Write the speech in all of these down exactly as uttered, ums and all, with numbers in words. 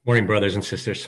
Morning, brothers and sisters.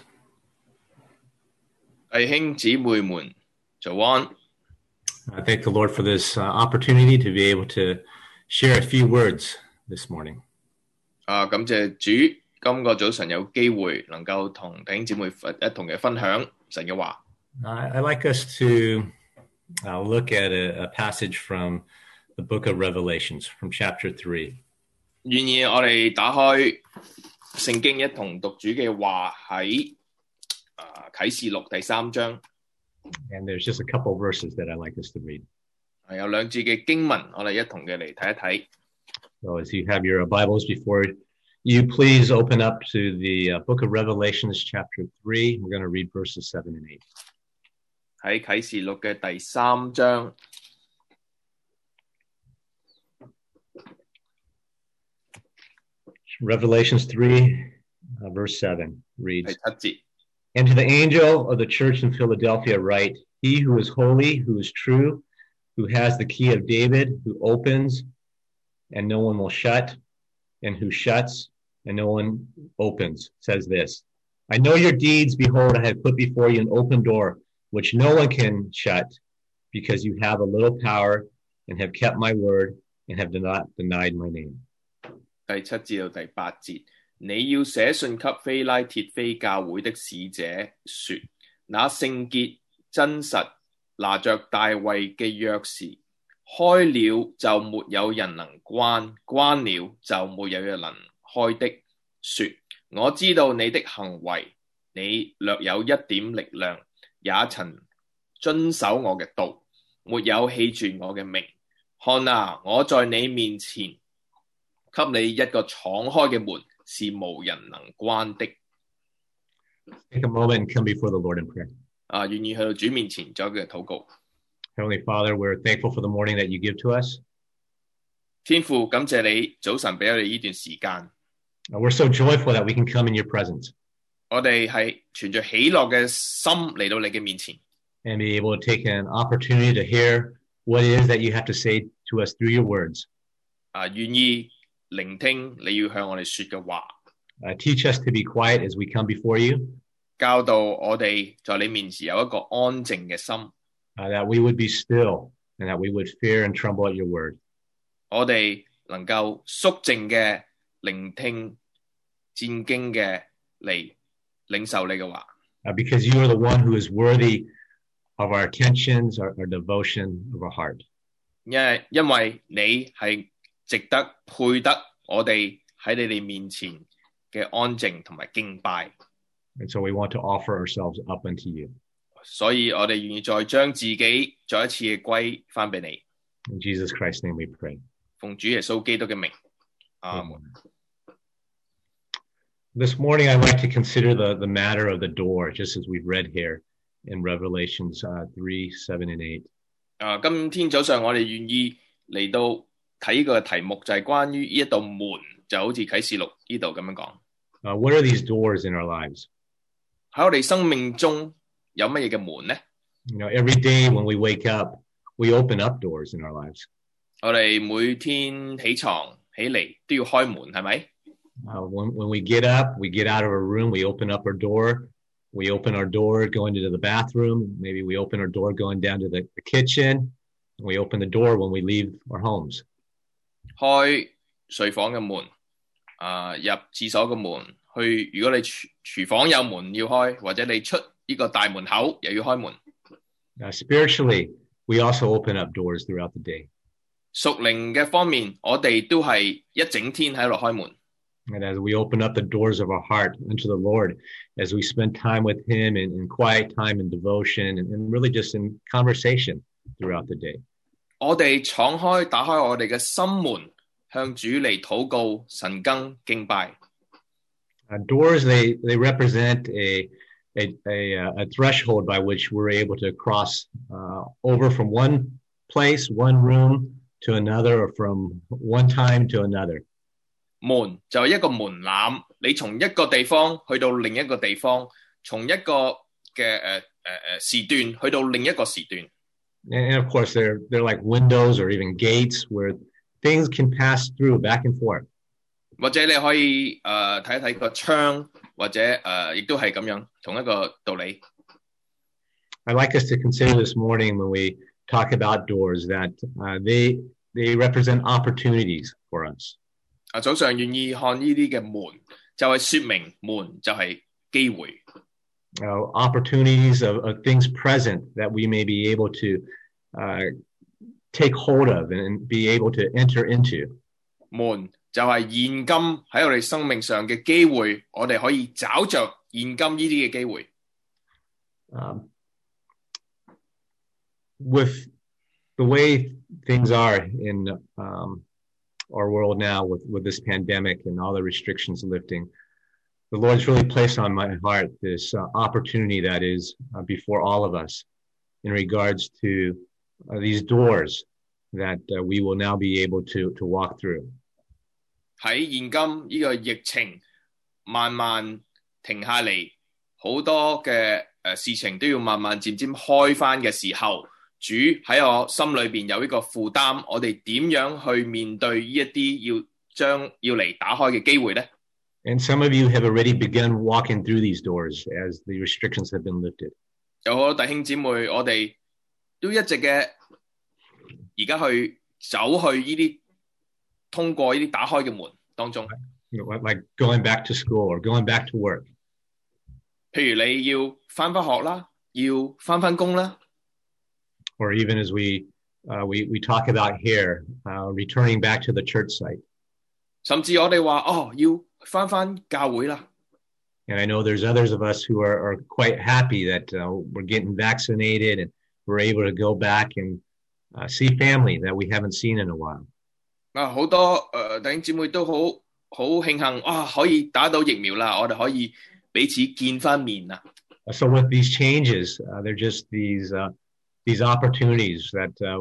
弟兄姊妹們，早安！ I thank the Lord for this uh, opportunity to be able to share a few words this morning. 啊，感謝主，今個早晨有機會能夠同弟兄姊妹一同嘅分享神嘅話。 I, I like us to uh, look at a, a passage from the book of Revelations, from chapter three. 願意我哋打開聖經一同讀主嘅話喺啊啟示錄第三章。 And there's just a couple of verses that I like us to read. 係有兩節嘅經文，我哋一同嘅嚟睇一睇。 So as you have your Bibles before you, please open up to the uh, book of Revelations, chapter three. We're going to read verses seven and eight. 喺啟示錄嘅第三章。 Revelations three, uh, verse seven 第 reads, 七節。 And to the angel of the church in Philadelphia write, He who is holy, who is true, who has the key of David, who opens, and no one will shut, and who shuts, and no one opens, says this, I know your deeds, behold, I have put before you an open door, which no one can shut, because you have a little power, and have kept my word, and have not denied my name. 第七至到第八節，你要寫信給非拉鐵非教會的使者，說：那聖潔真實，拿着大衛嘅鑰匙，開了就沒有人能關，關了就沒有人能開的。說：我知道你的行為，你略有一點力量，也曾遵守我嘅道，沒有棄絕我嘅命。看啊，我在你面前，給你一個敞開嘅門，是無人能關的。 Take a moment and come before the Lord in prayer. 啊，願意去到主面前做一個禱告。 Heavenly Father, we're thankful for the morning that you give to us. 天父，感謝你早晨俾我哋呢段時間。 Uh, We're so joyful that we can come in your presence 我哋係存着喜樂嘅心嚟到你嘅面前， and be able to take an opportunity to hear what it is that you have to say to us through your words. 啊，願意聆聽你要向我哋說嘅話， Uh, teach us to be quiet as we come before you, 教導我哋在你面前有一個安靜嘅心， uh, that we would be still and that we would fear and tremble at your word. 我哋能夠肅靜嘅聆聽戰兢嘅嚟領受你嘅話， Uh, because you are the one who is worthy of our attentions, our, our devotion, of our heart. 因為因為你係值得配得我哋喺你哋面前嘅安靜同埋敬拜， And so we want to offer ourselves up unto you. 所以我哋願意再將自己再一次嘅歸翻俾你。 In Jesus Christ's name we pray. 奉主耶穌基督嘅名，阿門。 This morning, I'd like to consider the, the matter of the door, just as we've read here in Revelations uh, three, seven, and eight. 啊，今天早上我哋願意嚟到睇個題目，就係關於呢一道門，就好似啟示錄呢度咁樣講。 Uh, what are these doors in our lives? 喺我哋生命中有乜嘢嘅門呢？ You know, every day when we wake up, we open up doors in our lives. 我哋每天起床起嚟都要開門，係咪？ Uh, when, when we get up, we get out of our room, we open up our door. We open our door going into the bathroom. Maybe we open our door going down to the, the kitchen. We open the door when we leave our homes. 開睡房嘅門，啊、入廁所嘅門，去如果你廚廚房有門要開，或者你出呢個大門口又要開門。 Uh, spiritually, we also open up doors throughout the day. 屬靈嘅方面，我哋都係一整天喺度開門。 And as we open up the doors of our heart unto the Lord, as we spend time with Him in, in quiet time and devotion and, and really just in conversation throughout the day. 我哋敞開打開我哋嘅心門，向主嚟禱告、神更敬拜。 Uh, doors, they, they represent a, a, a, uh, a threshold by which we're able to cross uh, over from one place, one room to another, or from one time to another. 門就係一個門檻，你從一個地方去到另一個地方，從一個嘅誒誒誒時段去到另一個時段。 And, and of course, they're, they're like windows or even gates where things can pass through back and forth. 或者你可以誒睇一睇個窗或者誒亦都係咁樣同一個道理。 I'd like us to consider this morning when we talk about doors that uh, they they represent opportunities for us. 啊，早上願意看呢啲嘅門，就係說明門就係機會。 Uh, opportunities of, of things present that we may be able to uh, take hold of and be able to enter into. 門就係現今喺我哋生命上嘅機會，我哋可以找着現今呢啲嘅機會。 Um, with the way things are in um, our world now with, with this pandemic and all the restrictions lifting, the Lord's really placed on my heart this uh, opportunity that is uh, before all of us in regards to uh, these doors that uh, we will now be able to, to walk through. 喺現今呢個疫情慢慢停下嚟，好多嘅誒事情都要慢慢漸漸開返嘅時候，主喺我心裏邊有一個負擔，我哋點樣去面對呢一啲要將要嚟打開嘅機會呢？ And some of you have already begun walking through these doors as the restrictions have been lifted. 有好多弟兄姊妹，我哋都一直嘅而家去走去呢啲通過呢啲打開嘅門當中。 You know, like going back to school or going back to work. 譬如你要返返學啦，要返返工啦。 Or even as we uh, we we talk about here, uh, returning back to the church site. 甚至我哋話哦，要返返教會啦。 And I know there's others of us who are, are quite happy that uh, we're getting vaccinated and we're able to go back and uh, see family that we haven't seen in a while. 啊，好多誒弟兄姊妹都好好慶幸啊，可以打到疫苗啦，我哋可以彼此見返面啦。 So with these changes, uh, they're just these uh, these opportunities that uh,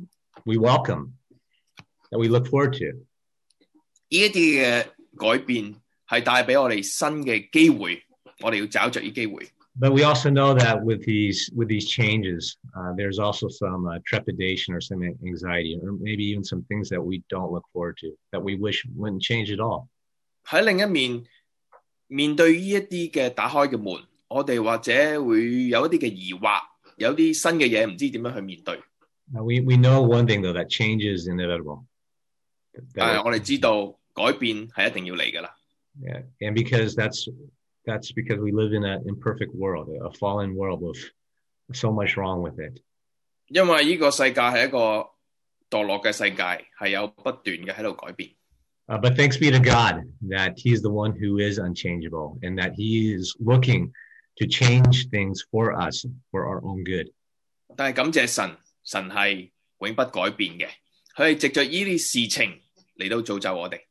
we welcome, that we look forward to. 呢一啲嘅改變係帶俾我哋新嘅機會，我哋要找着呢機會。 But we also know that with these with these changes, uh, there's also some uh, trepidation or some anxiety, or maybe even some things that we don't look forward to, that we wish wouldn't change at all. 喺另一面，面對呢一啲嘅打開嘅門，我哋或者會有一啲嘅疑惑，有啲新嘅嘢唔知點樣去面對。 Uh, we we know one thing though, that change is inevitable. 但係我哋知道改變係一定要嚟㗎啦。 Yeah, and because that's that's because we live in an imperfect world, a fallen world with so much wrong with it. 因為呢個世界係一個墮落嘅世界，係有不斷嘅喺度改變。 Uh, but thanks be to God that He's the one who is unchangeable and that He is looking to change things for us for our own good. 但係感謝神，神係永不改變嘅，佢係藉着呢啲事情嚟到造就我哋。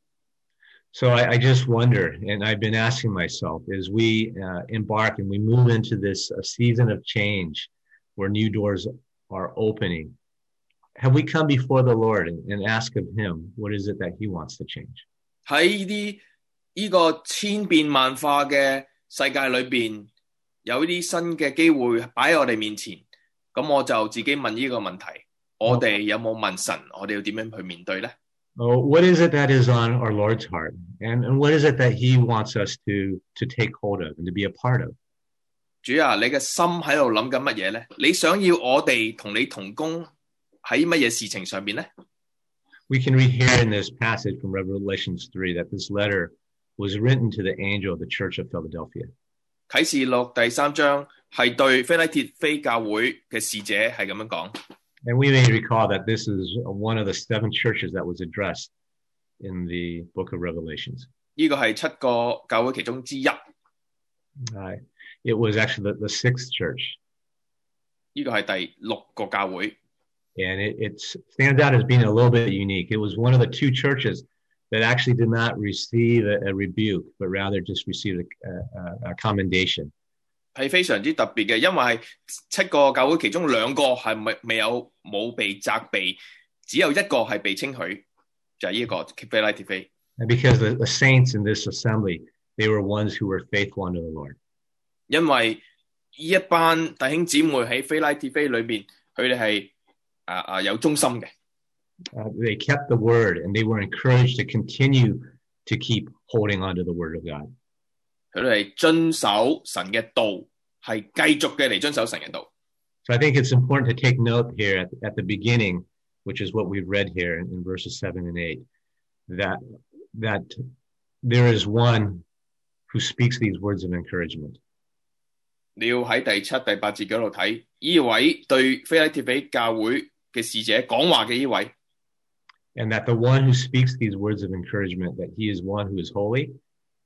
So I, I just wonder, and I've been asking myself, as we uh, embark and we move into this uh, season of change where new doors are opening, have we come before the Lord and, and ask of Him, what is it that He wants to change? 喺呢啲呢個千變萬化嘅世界裏邊，有啲新嘅機會擺喺我哋面前，咁我就自己問呢個問題：我哋有冇問神？我哋要點樣去面對呢？ Oh, what is it that is on our Lord's heart? And, and what is it that He wants us to, to take hold of and to be a part of? 主啊，你嘅心喺度諗緊乜嘢呢？你想要我哋同你同工喺乜嘢事情上邊呢？ We can read here in this passage from Revelations three that this letter was written to the angel of the Church of Philadelphia. 啟示錄第三章係對腓拉鐵非教會嘅使者係咁樣講。 And we may recall that this is one of the seven churches that was addressed in the book of Revelations. 呢個係七個教會其中之一。 Uh, it was actually the, the sixth church. 呢個係第六個教會。 And it, it stands out as being a little bit unique. It was one of the two churches that actually did not receive a, a rebuke, but rather just received a, a, a commendation. 係非常之特別嘅，因為七個教會其中兩個係未未有冇被責備，只有一個係被稱許，就係呢一個腓拉鐵非。 And because the, the saints in this assembly, they were ones who were faithful unto the Lord. 因為呢一班弟兄姊妹喺腓拉鐵非裏邊，佢哋係啊啊有忠心嘅。 Uh, they kept the word and they were encouraged to continue to keep holding on to the word of God. 佢哋係遵守神嘅道，係繼續嘅嚟遵守神嘅道。 So I think it's important to take note here at, at the beginning, which is what we've read here in, in verses seven and eight, that, that there is one who speaks these words of encouragement. 你要喺第七、第八節嗰度睇，呢位對腓拉鐵非教會嘅使者講話嘅呢位。 And that the one who speaks these words of encouragement, that he is one who is holy.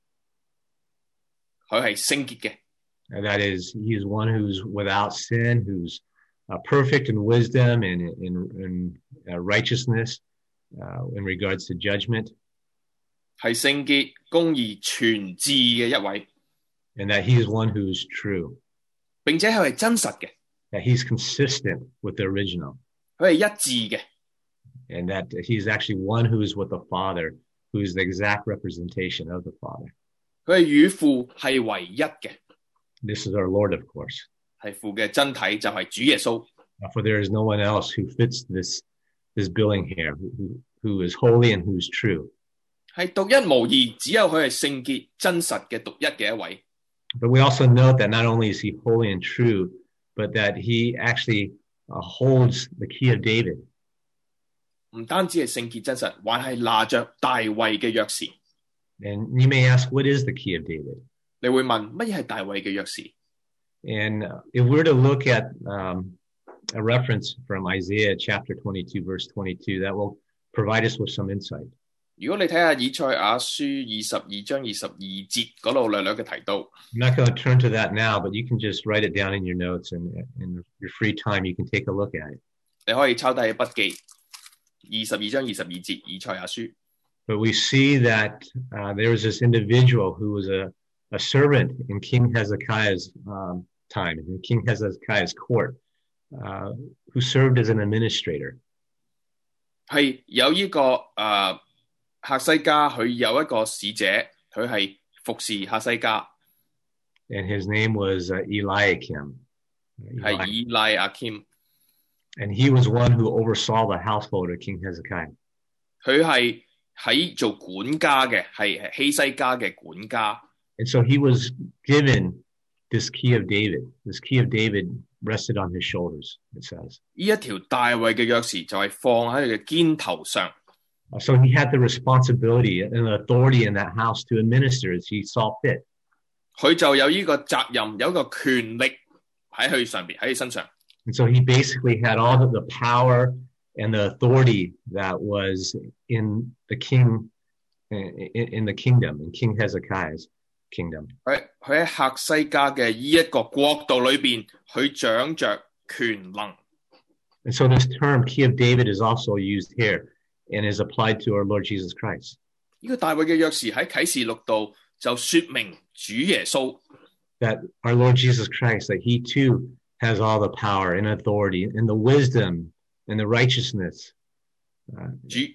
佢係聖潔嘅。 And that is, he is one who's without sin, who's uh, perfect in wisdom and in, in uh, righteousness uh, in regards to judgment. 係聖潔、公義、全智嘅一位。 And that he is one who is true. 並且佢係真實嘅。 That he's consistent with the original. 佢係一致嘅。 And that he's actually one who is with the Father, who is the exact representation of the Father. 佢係與父係唯一嘅。 This is our Lord, of course. 係父嘅真體就係主耶穌。 For there is no one else who fits this, this billing here, who, who is holy and who is true. 係獨一無二，只有佢係聖潔、真實嘅獨一嘅一位。 But we also note that not only is he holy and true, but that he actually uh, holds the key of David. 唔單止係聖潔真實，還係拿着大衛嘅鑰匙。 And you may ask, what is the key of David? 你會問乜嘢係大衛嘅鑰匙？ And uh, if we're to look at um, a reference from Isaiah chapter twenty-two, verse twenty-two, that will provide us with some insight. 如果你睇下以賽亞書二十二章二十二節嗰度略略嘅提到。 I'm not going to turn to that now, but you can just write it down in your notes, and in your free time, you can take a look at it. 你可以抄低筆記。二十二章二十二節以賽亞書。 But we see that uh, there was this individual who was a, a servant in King Hezekiah's um, time, in King Hezekiah's court, uh, who served as an administrator. 係有呢、這個誒、呃、客西家，佢有一個使者，佢係服侍客西家。 And his name was uh, Eliakim. 係以拉亞謙。 And he was one who oversaw the household of King Hezekiah. 佢係喺做管家嘅，係希西家嘅管家。 And so he was given this key of David. This key of David rested on his shoulders, it says. 呢一條大衛嘅鑰匙就係放喺佢嘅肩頭上。 So he had the responsibility and the authority in that house to administer as he saw fit. 佢就有呢個責任，有一個權力喺佢上邊，喺佢身上。 And so he basically had all of the power and the authority that was in the king, in, in the kingdom, in King Hezekiah's kingdom. 佢佢喺客西家嘅呢一個國度裏邊，佢掌着權能。 And so this term, key of David, is also used here and is applied to our Lord Jesus Christ. 呢個大衛嘅鑰匙喺啟示錄度就說明主耶穌。 That our Lord Jesus Christ, that he too has all the power and authority and the wisdom and the righteousness uh,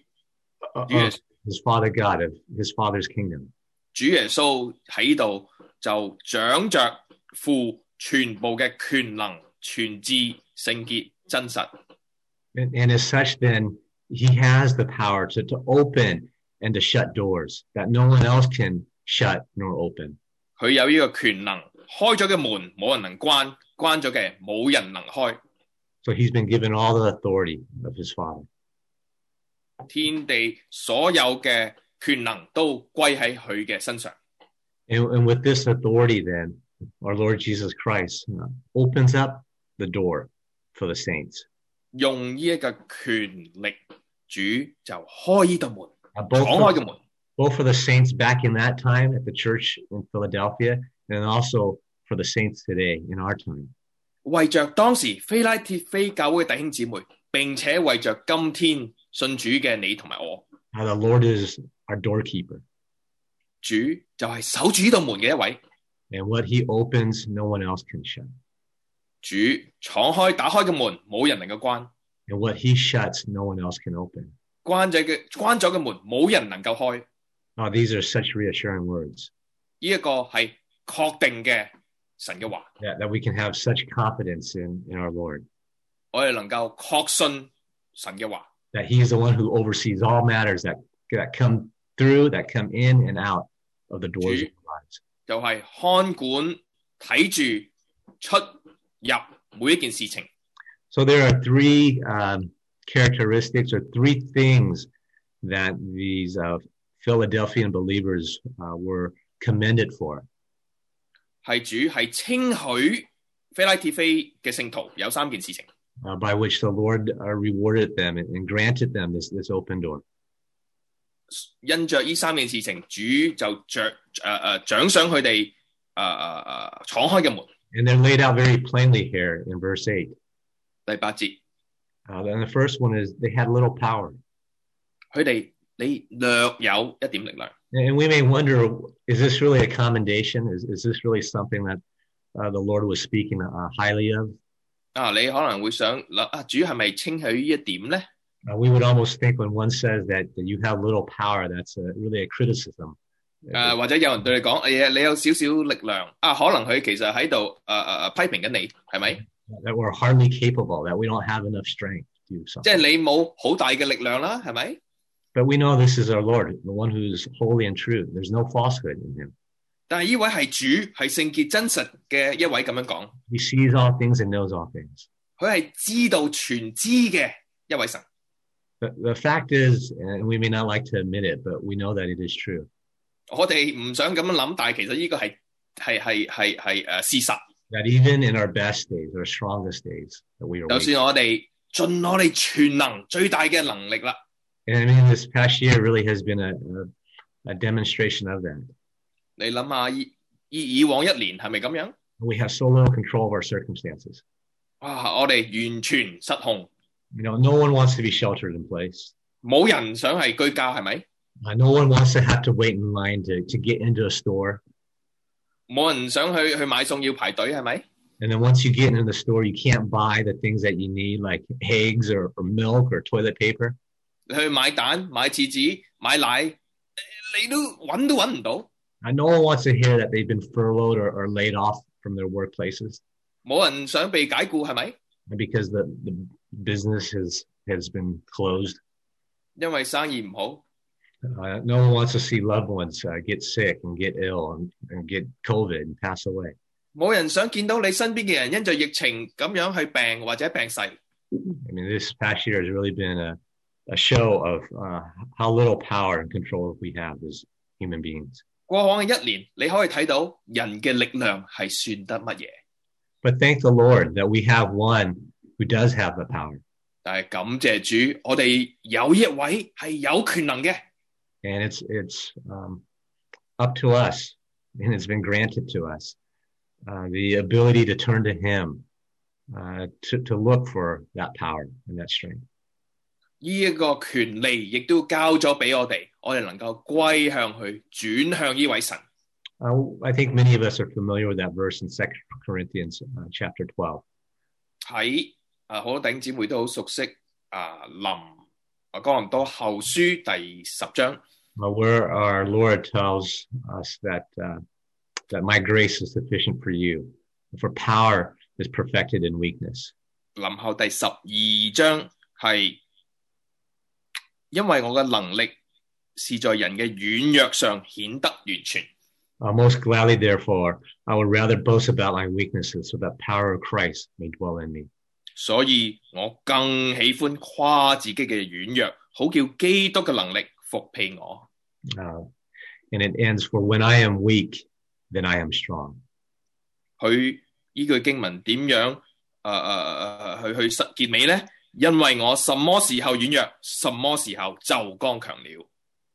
of his Father God, of his Father's kingdom. 主耶穌喺度就掌着父全部嘅權能、全智、聖潔、真實。 And, and as such, then, he has the power to, to open and to shut doors that no one else can shut nor open. 佢有呢個權能，開咗嘅門冇人能關，關咗嘅冇人能開。 So he's been given all the authority of his Father. 天地所有嘅權能都歸喺佢嘅身上。 And, and with this authority, then, our Lord Jesus Christ uh, opens up the door for the saints. 用呢一個權力，主就開呢道門， Uh, both, 闖開嘅門。 both for the saints back in that time at the church in Philadelphia, and also for the saints today in our time. 為着當時非拉鐵非教會嘅弟兄姊妹，並且為着今天信主嘅你同埋我。 Uh, the Lord is our doorkeeper. 主就係守住呢道門嘅一位。 And what he opens, no one else can shut. 主闖開打開嘅門，冇人能夠關。 And what he shuts, no one else can open. 關咗嘅關咗嘅門，冇人能夠開。 Oh, these are such reassuring words. 呢一個係確定嘅神嘅話。 That, that we can have such confidence in, in our Lord. 我哋能夠確信神嘅話。 That he is the one who oversees all matters that, that come through, that come in and out of the doors of our lives. 就係看管睇住出入每一件事情。 So there are three um, characteristics or three things that these uh, Philadelphian believers uh, were commended for. 係主係稱許腓拉鐵非嘅聖徒有三件事情。 Uh, by which the Lord uh, rewarded them and, and granted them this, this open door. 因着呢三件事情，主就着誒誒獎賞佢哋誒誒誒敞開嘅門。 And they're laid out very plainly here in verse eight. 第八節。 Uh, and the first one is they had little power. 佢哋你略有一點力量。 And we may wonder, is this really a commendation? Is, is this really something that uh, the Lord was speaking uh, highly of? 啊，你可能會想諗啊，主係咪稱許呢一點咧？ Uh, we would almost think when one says that, that you have little power, that's a, really a criticism. 誒、啊，或者有人對你講，誒、哎，你有少少力量啊，可能佢其實喺度誒誒誒批評緊你，係咪？ That we're hardly capable, that we don't have enough strength to do something. 即係你冇好大嘅力量啦，係咪？ But we know this is our Lord, the one who's holy and true. There's no falsehood in him. 但係呢位係主，係聖潔真實嘅一位咁樣講。 He sees all things and knows all things. 佢係知道全知嘅一位神。 The, the fact is, and we may not like to admit it, but we know that it is true. 我哋唔想咁樣諗，但係其實呢個係係係係係誒事實。 That even in our best days, our strongest days, that we are. 就算我哋盡我哋全能最大嘅能力啦。 And I mean, this past year really has been a, a, a demonstration of that. 你諗下，以以以往一年係咪咁樣？ We have so little control of our circumstances. 哇！我哋完全失控。 You know, no one wants to be sheltered in place. 冇人想係居家，係咪？ Uh, no one wants to have to wait in line to, to get into a store. 冇人想去去買餸要排隊，係咪？ And then once you get into the store, you can't buy the things that you need, like eggs or, or milk or toilet paper. 你去買蛋、買廁紙、買奶，你都揾都揾唔到。 And no one wants to hear that they've been furloughed or, or laid off from their workplaces. 冇人想被解僱，係咪？ Because the, the business has, has been closed. 因為生意唔好。 Uh, no one wants to see loved ones uh, get sick and get ill and, and get COVID and pass away. 冇人想見到你身邊嘅人因着疫情咁樣去病或者病逝。 I mean, this past year has really been a, a show of uh, how little power and control we have as human beings. 過往嘅一年，你可以睇到人嘅力量係算得乜嘢。 But thank the Lord that we have one who does have the power. 但係感謝主，我哋有一位係有權能嘅。 And it's it's um, up to us, and it's been granted to us, uh, the ability to turn to Him, uh, to to look for that power and that strength. 呢一個權利亦都交咗俾我哋，我哋能夠歸向去，轉向呢位神。 Uh, I think many of us are familiar with that verse in Second Corinthians uh, chapter twelve. 喺啊好多弟兄姊妹都好熟悉啊林啊哥林多後書第十章。 Uh, where our Lord tells us that uh, that my grace is sufficient for you, for power is perfected in weakness. 林後第十二章係因為我嘅能力是在人嘅軟弱上顯得完全。 Uh, most gladly, therefore, I would rather boast about my weaknesses, so that power of Christ may dwell in me. 所以我更喜歡誇自己嘅軟弱，好叫基督嘅能力復庇我。 Uh, and it ends, for when I am weak, then I am strong. 佢依句經文點樣誒誒誒去去實結尾咧？因為我什麼時候軟弱，什麼時候就剛強了。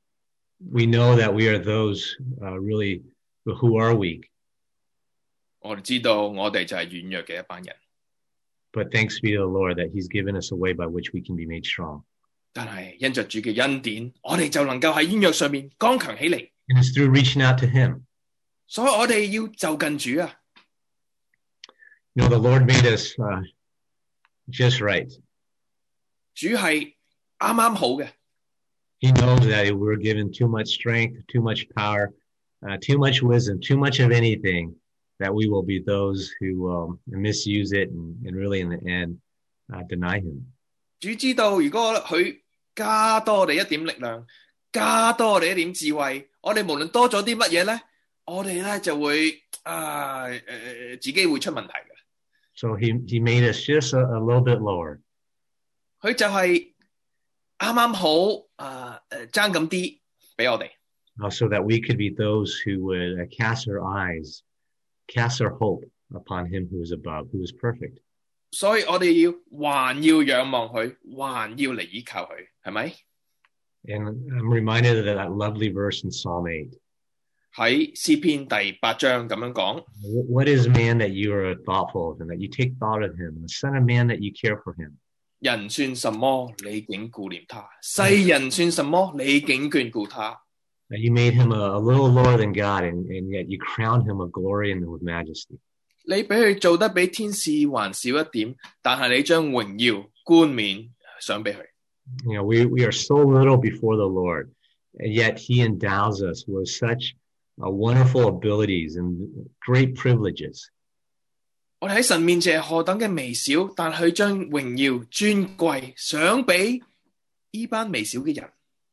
We know that we are those uh, really who are weak. 我哋知道我哋就係軟弱嘅一班人。 But thanks be to the Lord that He's given us a way by which we can be made strong. 但係因着主嘅恩典，我哋就能夠喺軟弱上面剛強起嚟。 And it's through reaching out to Him. 所以我哋要就近主啊。 You know, the Lord made us uh, just right. 主係啱啱好嘅。 He knows that if we're given too much strength, too much power, uh, too much wisdom, too much of anything, that we will be those who will misuse it and, and really in the end uh, deny Him. 主知道如果佢加多我哋一點力量，加多我哋一點智慧，我哋無論多咗啲乜嘢咧， 我哋咧就會啊誒、呃、自己會出問題嘅。 So he, he made us just a, a little bit lower. 佢就係啱啱好啊誒爭咁啲俾我哋。 Uh, so that we could be those who would uh, cast our eyes, cast our hope upon him who is above, who is perfect. 所以我哋要還要仰望佢，還要嚟依靠佢，係咪？ And I'm reminded of that lovely verse in Psalm eight. 喺詩篇第八章咁樣講。 What is man that you are thoughtful of him, that you take thought of him, the son of man that you care for him? 人算什麼，你竟顧念他；世人算什麼，你竟眷顧他。 That you made him a, a little lower than God, and, and yet you crowned him with glory and with majesty. 你俾佢做得比天使還少一點，但係你將榮耀冠冕賞俾佢。 You know, we, we are so little before the Lord, and yet he endows us with such uh, wonderful abilities and great privileges. 我哋喺神面前係何等嘅微小，但佢將榮耀尊貴賞俾呢班微小嘅人。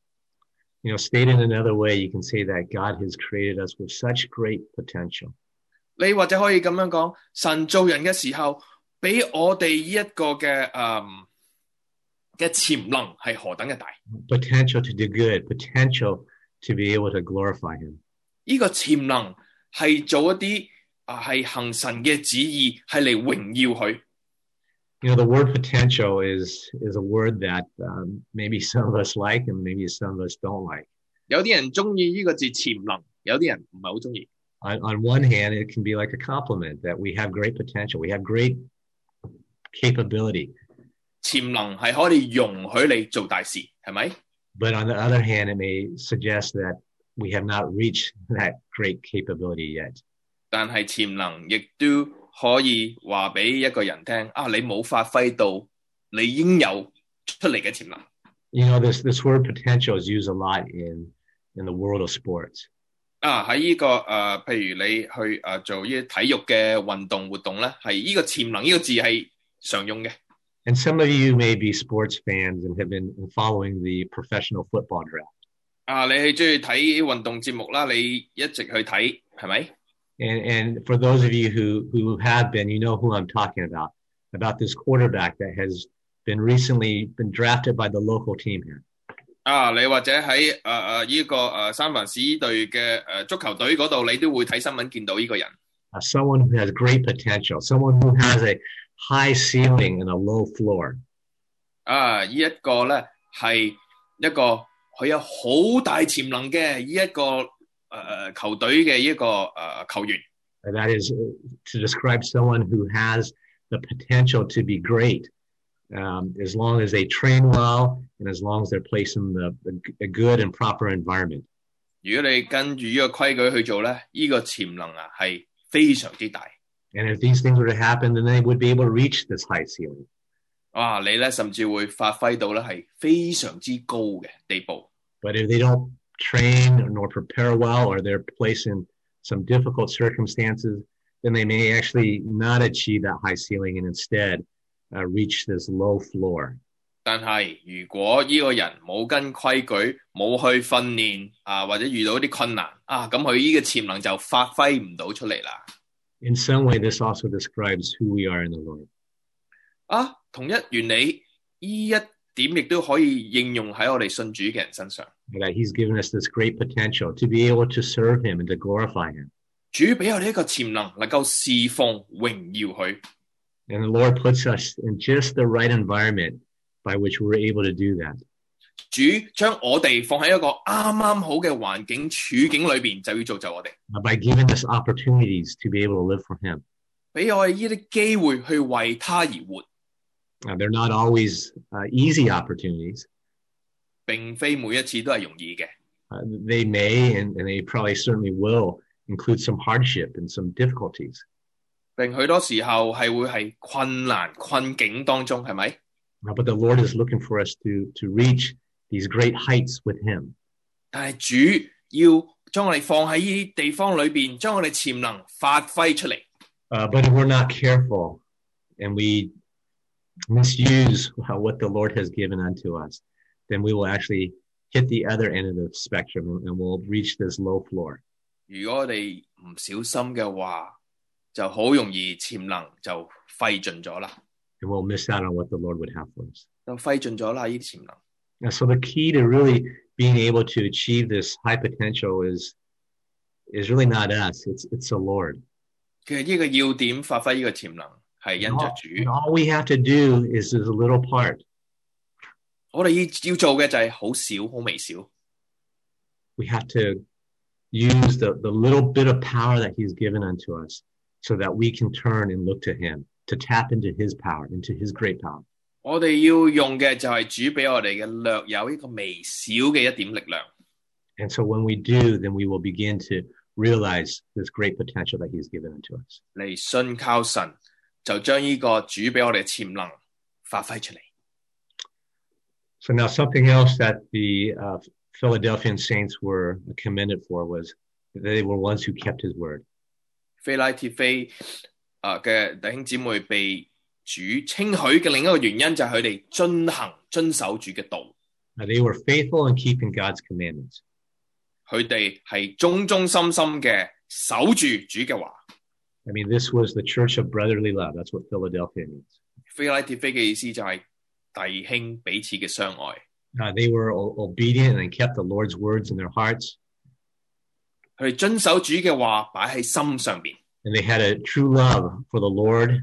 You know, stated another way, you can say that God has created us with such great potential. 你或者可以咁樣講，神做人嘅時候，俾我哋呢一個嘅誒嘅潛能係何等嘅大。 Potential to do good, potential to be able to glorify him. 呢個潛能係做一啲啊係行神嘅旨意，係嚟榮耀佢。 You know, the word potential is is a word that um, maybe some of us like and maybe some of us don't like. 有啲人中意呢個字潛能，有啲人唔係好中意。 On, on one hand, it can be like a compliment that we have great potential, we have great capability. 潛能係可以容許你做大事，係咪？ But on the other hand, it may suggest that we have not reached that great capability yet. 但係潛能亦都可以話俾一個人聽，啊，你冇發揮到你應有出嚟嘅潛能。 You know, this this word potential is used a lot in in the world of sports. 啊，喺呢、這個誒、呃，譬如你去誒、呃、做呢啲體育嘅運動活動咧，係呢個潛能呢個字係常用嘅。 And some of you may be sports fans and have been following the professional football draft. 啊，你係中意睇運動節目啦，你一直去睇，係咪？ And and for those of you who who have been, you know who I'm talking about, about this quarterback that has been recently been drafted by the local team here. 啊，你或者喺誒誒呢個誒三藩市隊嘅誒足球隊嗰度，你都會睇新聞見到呢個人。 Uh, someone who has great potential, someone who has a high ceiling and a low floor. 啊，呢一個咧係一個佢有好大潛能嘅呢一個誒、呃、球隊嘅一個誒、呃、球員。 That is to describe someone who has the potential to be great. Um, as long as they train well and as long as they're placed in the, the, a good and proper environment. 如果你跟住呢個規矩去做咧，呢、這個潛能啊係非常之大。 And if these things were to happen, then they would be able to reach this high ceiling. 哇！你咧甚至會發揮到咧係非常之高嘅地步。 But if they don't train nor prepare well, or they're placed in some difficult circumstances, then they may actually not achieve that high ceiling and instead Uh, reach this low floor. 但係如果呢個人冇跟規矩，冇去訓練啊，或者遇到啲困難啊，咁佢呢個潛能就發揮唔到出嚟啦。 In some way, this also describes who we are in the Lord. 啊，同一原理，呢一點亦都可以應用喺我哋信主嘅人身上。 That He's given us this great potential to be able to serve Him and to glorify Him. 主俾我哋一個潛能，能夠侍奉榮耀佢。 And the Lord puts us in just the right environment by which we're able to do that. 主將我哋放喺一個啱啱好嘅環境處境裏邊，就要造就我哋。 By giving us opportunities to be able to live for Him. 俾我哋呢啲機會去為他而活。 Uh, they're not always uh, easy opportunities. 並非每一次都係容易嘅。 Uh, they may, and, and they probably certainly will, include some hardship and some difficulties. 並許多時候係會係困難困境當中，係咪？ But the Lord is looking for us to to reach these great heights with Him. 但係主要將我哋放喺呢啲地方裏邊，將我哋潛能發揮出嚟。 Uh, but if we're not careful and we misuse what the Lord has given unto us, then we will actually hit the other end of the spectrum and we'll reach this low floor. 如果我哋唔小心嘅話，就好容易潛能就廢盡咗啦。 And we'll miss out on what the Lord would have for us. 就廢盡咗啦，呢啲潛能。 And so the key to really being able to achieve this high potential is, is really not us, it's, it's the Lord. 其實呢個要點發揮呢個潛能係因着主。 And all we have to do is, is a little part. 我哋要要做嘅就係好少，好微小。 We have to use the, the little bit of power that he's given unto us so that we can turn and look to him, to tap into his power, into his great power. 我哋要用嘅就係主俾我哋嘅略有一個微小嘅一點力量。 And so when we do, then we will begin to realize this great potential that he's given unto us. 嚟信靠神，就將呢個主俾我哋嘅潛能發揮出嚟。 So now something else that the uh, Philadelphian saints were commended for was that they were ones who kept his word. 腓拉鐵非啊嘅弟兄姊妹被主稱許嘅另一個原因就係佢哋遵行遵守主嘅道。 Now, they were faithful in keeping God's commandments. 佢哋係忠忠心心嘅守住主嘅話。 I mean, this was the church of brotherly love. That's what Philadelphia means. 腓拉鐵非嘅意思就係弟兄彼此嘅相愛。 Uh, they were o- obedient and kept the Lord's words in their hearts. 佢哋遵守主嘅話擺喺心上邊。 And they had a true love for the Lord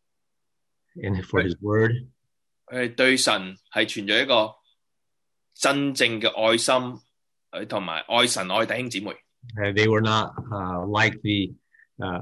and for his word. 佢哋對神係存在一個真正嘅愛心，誒同埋愛神愛弟兄姊妹。 Uh, they were not uh, like the uh,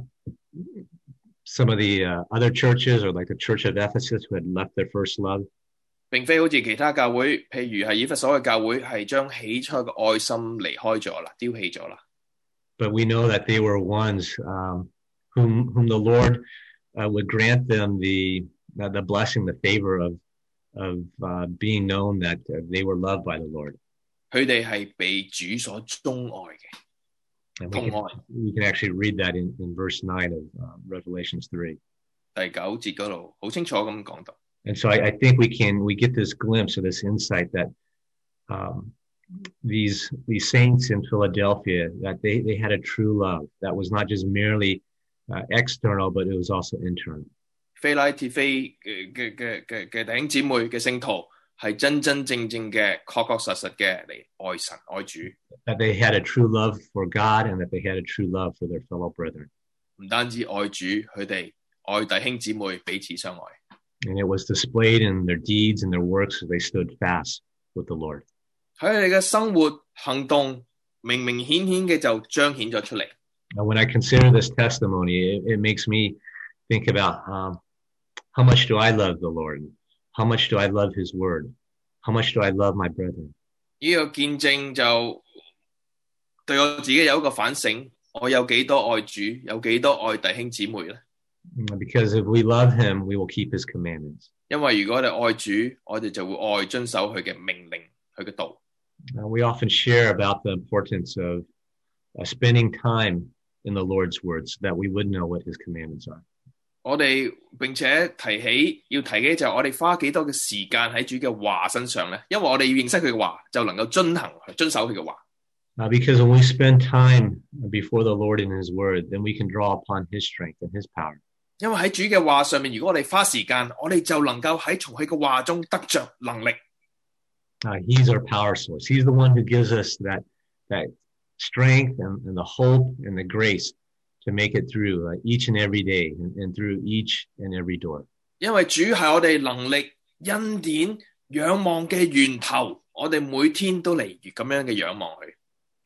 some of the uh, other churches or like the church of Ephesus who had left their first love. 並非好似其他教會，譬如係以弗所嘅教會，係將起初嘅愛心離開咗啦，丟棄咗啦。 But we know that they were ones um, whom whom the Lord uh, would grant them the uh, the blessing, the favor of of uh, being known that uh, they were loved by the Lord. 佢哋係被主所鍾愛嘅， And 同 we can, 愛。 we can actually read that in, in verse nine of uh, Revelations three. 第九節嗰度好清楚咁講到。 And so I, I think we can we get this glimpse of this insight that um, these these saints in Philadelphia, that they, they had a true love that was not just merely uh, external, but it was also internal. 腓拉鐵非嘅嘅嘅嘅嘅弟兄姊妹嘅聖徒係真真正正嘅確確實實嘅嚟愛神愛主。 That they had a true love for God and that they had a true love for their fellow brethren. 唔單止愛主，佢哋愛弟兄姊妹彼此相愛。 And it was displayed in their deeds and their works as they stood fast with the Lord. 喺佢哋嘅生活行動明明顯顯嘅就彰顯咗出嚟。 Now, when I consider this testimony, it, it makes me think about um, how much do I love the Lord? How much do I love his word? How much do I love my brethren? 呢個見證就對我自己有一個反省，我有幾多愛主，有幾多愛弟兄姊妹咧？ Because if we love him, we will keep his commandments. 因為如果我哋愛主，我哋就會愛遵守佢嘅命令，佢嘅道。 Uh, we often share about the importance of uh, spending time in the Lord's words so that we would know what his commandments are. 我哋並且提起要提嘅就係我哋花幾多嘅時間喺主嘅話身上咧，因為我哋要認識佢嘅話，就能夠遵行遵守佢嘅話。 Uh, because when we spend time before the Lord in his word, then we can draw upon his strength and his power. 因為喺主嘅話上面，如果我哋花時間，我哋就能夠喺從佢嘅話中得着能力。 Uh, he's our power source. He's the one who gives us that that strength and, and the hope and the grace to make it through uh, each and every day and, and through each and every door. 因為主係我哋能力、恩典、仰望嘅源頭，我哋每天都嚟如咁樣嘅仰望佢。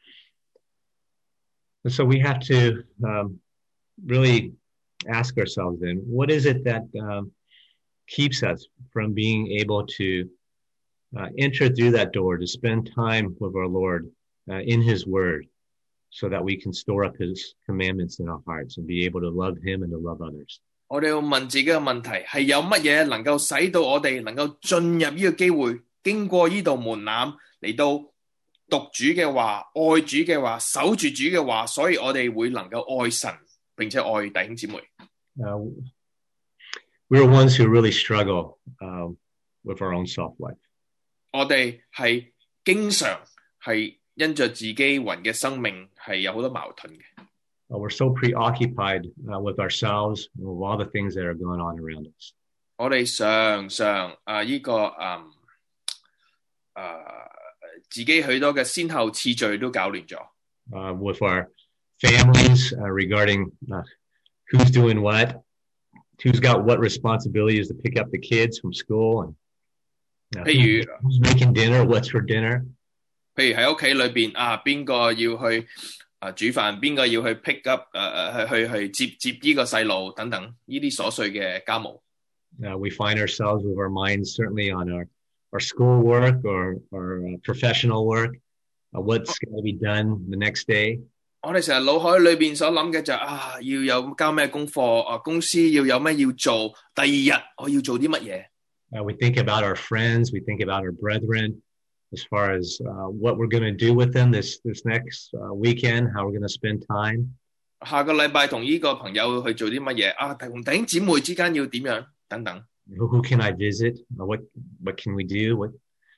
And so we have to um, really ask ourselves then, what is it that um, keeps us from being able to uh, enter through that door, to spend time with our Lord uh, in his word, so that we can store up his commandments in our hearts and be able to love him and to love others. 我哋要問自己嘅問題係有乜嘢能夠使到我哋能夠進入呢個機會，經過呢道門檻嚟到讀主嘅話、愛主嘅話、守住主嘅話，所以我哋會能夠愛神並且愛弟兄姊妹。 Uh, we're ones who really struggle uh, with our own self-life. 我哋係經常係因着自己魂嘅生命係有好多矛盾嘅。 Uh, we're so preoccupied uh, with ourselves, with all the things that are going on around us. 我哋常常啊呢、這個嗯啊自己許多嘅先後次序都搞亂咗。 Uh, with our families uh, regarding uh, who's doing what, who's got what responsibilities to pick up the kids from school, and uh, who's, who's making dinner, what's for dinner. 譬如喺屋企裏邊啊，邊個要去啊煮飯，邊個要去 pick up 誒誒去去去接接呢個細路等等呢啲瑣碎嘅家務。 Uh, we find ourselves with our minds certainly on our, our school work or, or uh, professional work, uh, what's going to be done the next day. 我哋成日腦海裏邊所諗嘅就係啊，要有交咩功課啊，公司要有咩要做，第二日我要做啲乜嘢。 Uh, we think about our friends, we think about our brethren, as far as uh, what we're going to do with them this, this next uh, weekend, how we're going to spend time. 下個禮拜同呢個朋友去做啲乜嘢啊？同弟兄姊妹之間要點樣等等。 Who, who can I visit? What what can we do? What,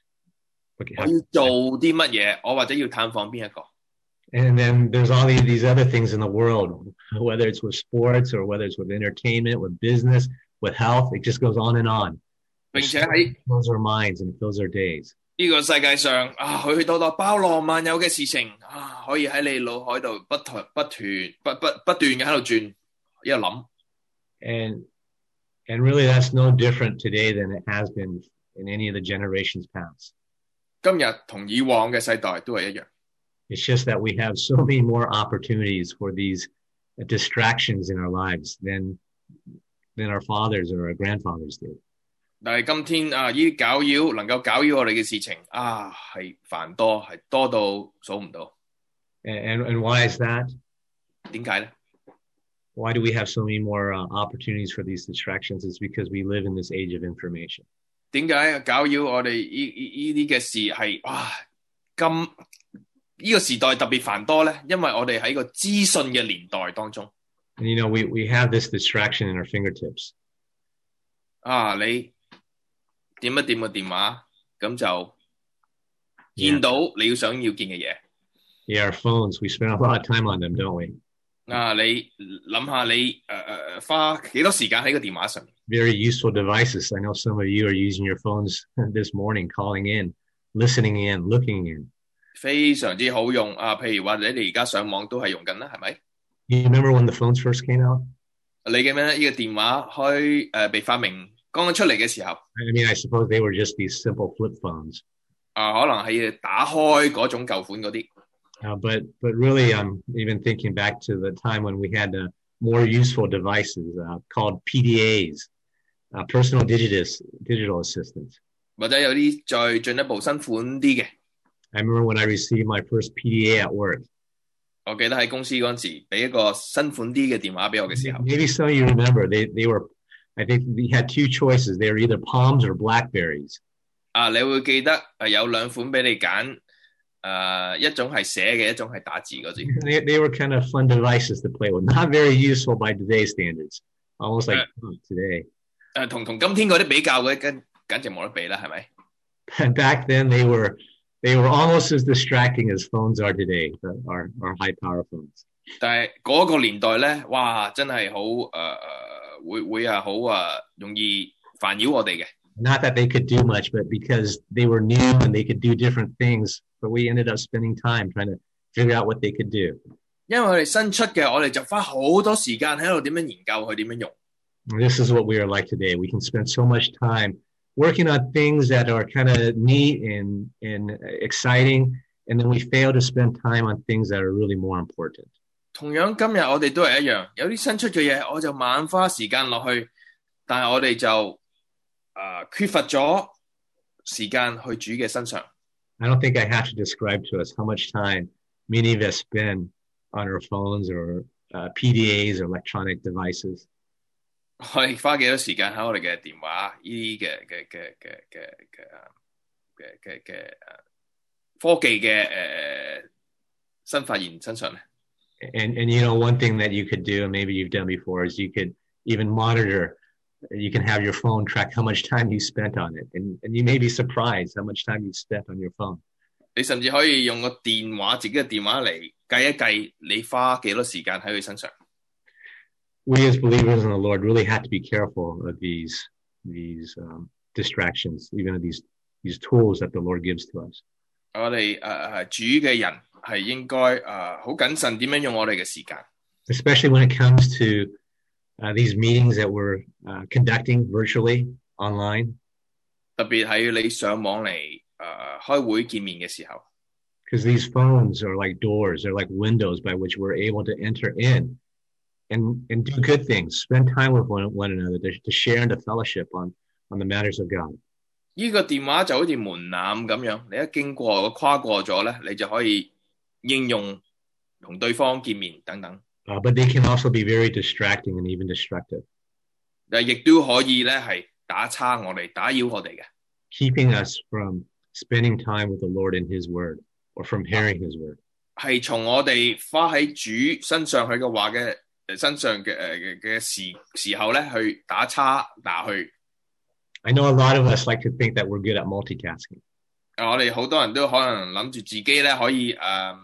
what can, 我要做啲乜嘢？我或者要探訪邊一個？ And then there's all these, these other things in the world, whether it's with sports or whether it's with entertainment, with business, with health. It just goes on and on. 並且喺 fills our minds and fills our days. 呢個世界上啊，許許多多包羅萬有嘅事情啊，可以喺你腦海度不斷不斷不不不斷嘅喺度轉，喺度諗。 And and really, that's no different today than it has been in any of the generations past. 今日同以往嘅世代都係一樣。 It's just that we have so many more opportunities for these distractions in our lives than than our fathers or our grandfathers did. 但係今天啊，呢啲攪擾能夠攪擾我哋嘅事情啊，係繁多，係多到數唔到。 And and why is that? 點解咧？ Why do we have so many more uh, opportunities for these distractions? It's because we live in this age of information. 點解攪擾我哋呢呢啲嘅事係哇咁呢個時代特別繁多咧？因為我哋喺個資訊嘅年代當中。 And you know, we we have this distraction in our fingertips. 啊，你點一點個電話，咁就見到你要想要見嘅嘢。 Yeah, our phones, we spend a lot of time on them, don't we? 啊，你諗下你誒誒花幾多時間喺個電話上面 ？Very useful devices. I know some of you are using your phones this morning, calling in, listening in, looking in. 非常之好用啊！譬如話你哋而家上網都係用緊啦，係咪 You remember when the phones first came out? 你記唔記得呢個電話開誒被發明剛剛出嚟嘅時候？ I mean, I suppose they were just these simple flip phones. 啊，可能係打開嗰種舊款嗰啲。 Uh, but but really, I'm even thinking back to the time when we had uh, more useful devices uh, called P D As, uh, personal digital digital assistants. 或者有啲再進一步新款啲嘅。 I remember when I received my first P D A at work. 我記得喺公司嗰陣時，俾一個新款啲嘅電話俾我嘅時候。 Maybe some of you remember they they were, I think we had two choices. They were either Palms or Blackberries. 啊，你會記得誒有兩款俾你揀。Uh, 一種係寫嘅，一種係打字嗰啲。 They, they were kind of fun devices to play with, not very useful by today's standards, almost like uh, today. 誒，同同今天嗰啲比較嘅，跟簡直冇得比啦，係咪 And back then they were they were almost as distracting as phones are today, our our high power phones. 但係嗰個年代咧，哇，真係好誒誒，會會係好誒容易煩擾我哋嘅。 Not that they could do much, but because they were new and they could do different things. But we ended up spending time trying to figure out what they could do. 因為我哋新出嘅，我哋就花好多時間喺度點樣研究佢點樣用。 This is what we are like today. We can spend so much time working on things that are kind of neat and and exciting, and then we fail to spend time on things that are really more important. 同樣今日我哋都係一樣，有啲新出嘅嘢，我就猛花時間落去，但係我哋就誒、呃、缺乏咗時間去主嘅身上。 I don't think I have to describe to us how much time many of us spend on our phones or uh, P D As or electronic devices. 我哋花幾多時間喺我哋嘅電話呢啲嘅嘅嘅嘅嘅嘅嘅嘅嘅科技嘅誒新發現身上咧？ And and you know one thing that you could do, and maybe you've done before, is you could even monitor. You can have your phone track how much time you spent on it, and and you may be surprised how much time you spent on your phone. 你甚至可以用個電話自己嘅電話嚟計一計你花幾多時間喺佢身上。 We as believers in the Lord really have to be careful of these these um, distractions, even of these these tools that the Lord gives to us. 我哋誒誒主嘅人係應該誒好謹慎點樣用我哋嘅時間。 Especially when it comes to uh, these meetings that we're uh, conducting virtually online. 特別係你上網嚟誒、呃、開會見面嘅時候。 Because these phones are like doors, they're like windows by which we're able to enter in and, and do good things, spend time with one, one another, to, to share and to fellowship on, on the matters of God. 呢個電話就好似門檻咁樣，你一經過跨過咗咧，你就可以應用同對方見面等等。 Uh, but they can also be very distracting and even destructive. 但亦都可以咧係打叉我哋、打擾我哋嘅。 Keeping us from spending time with the Lord in His Word or from hearing His Word. 係從我哋花喺主身上佢嘅話嘅身上嘅誒嘅時時候咧，去打叉打去。 I know a lot of us like to think that we're good at multitasking. 我哋好多人都可能諗住自己咧可以誒誒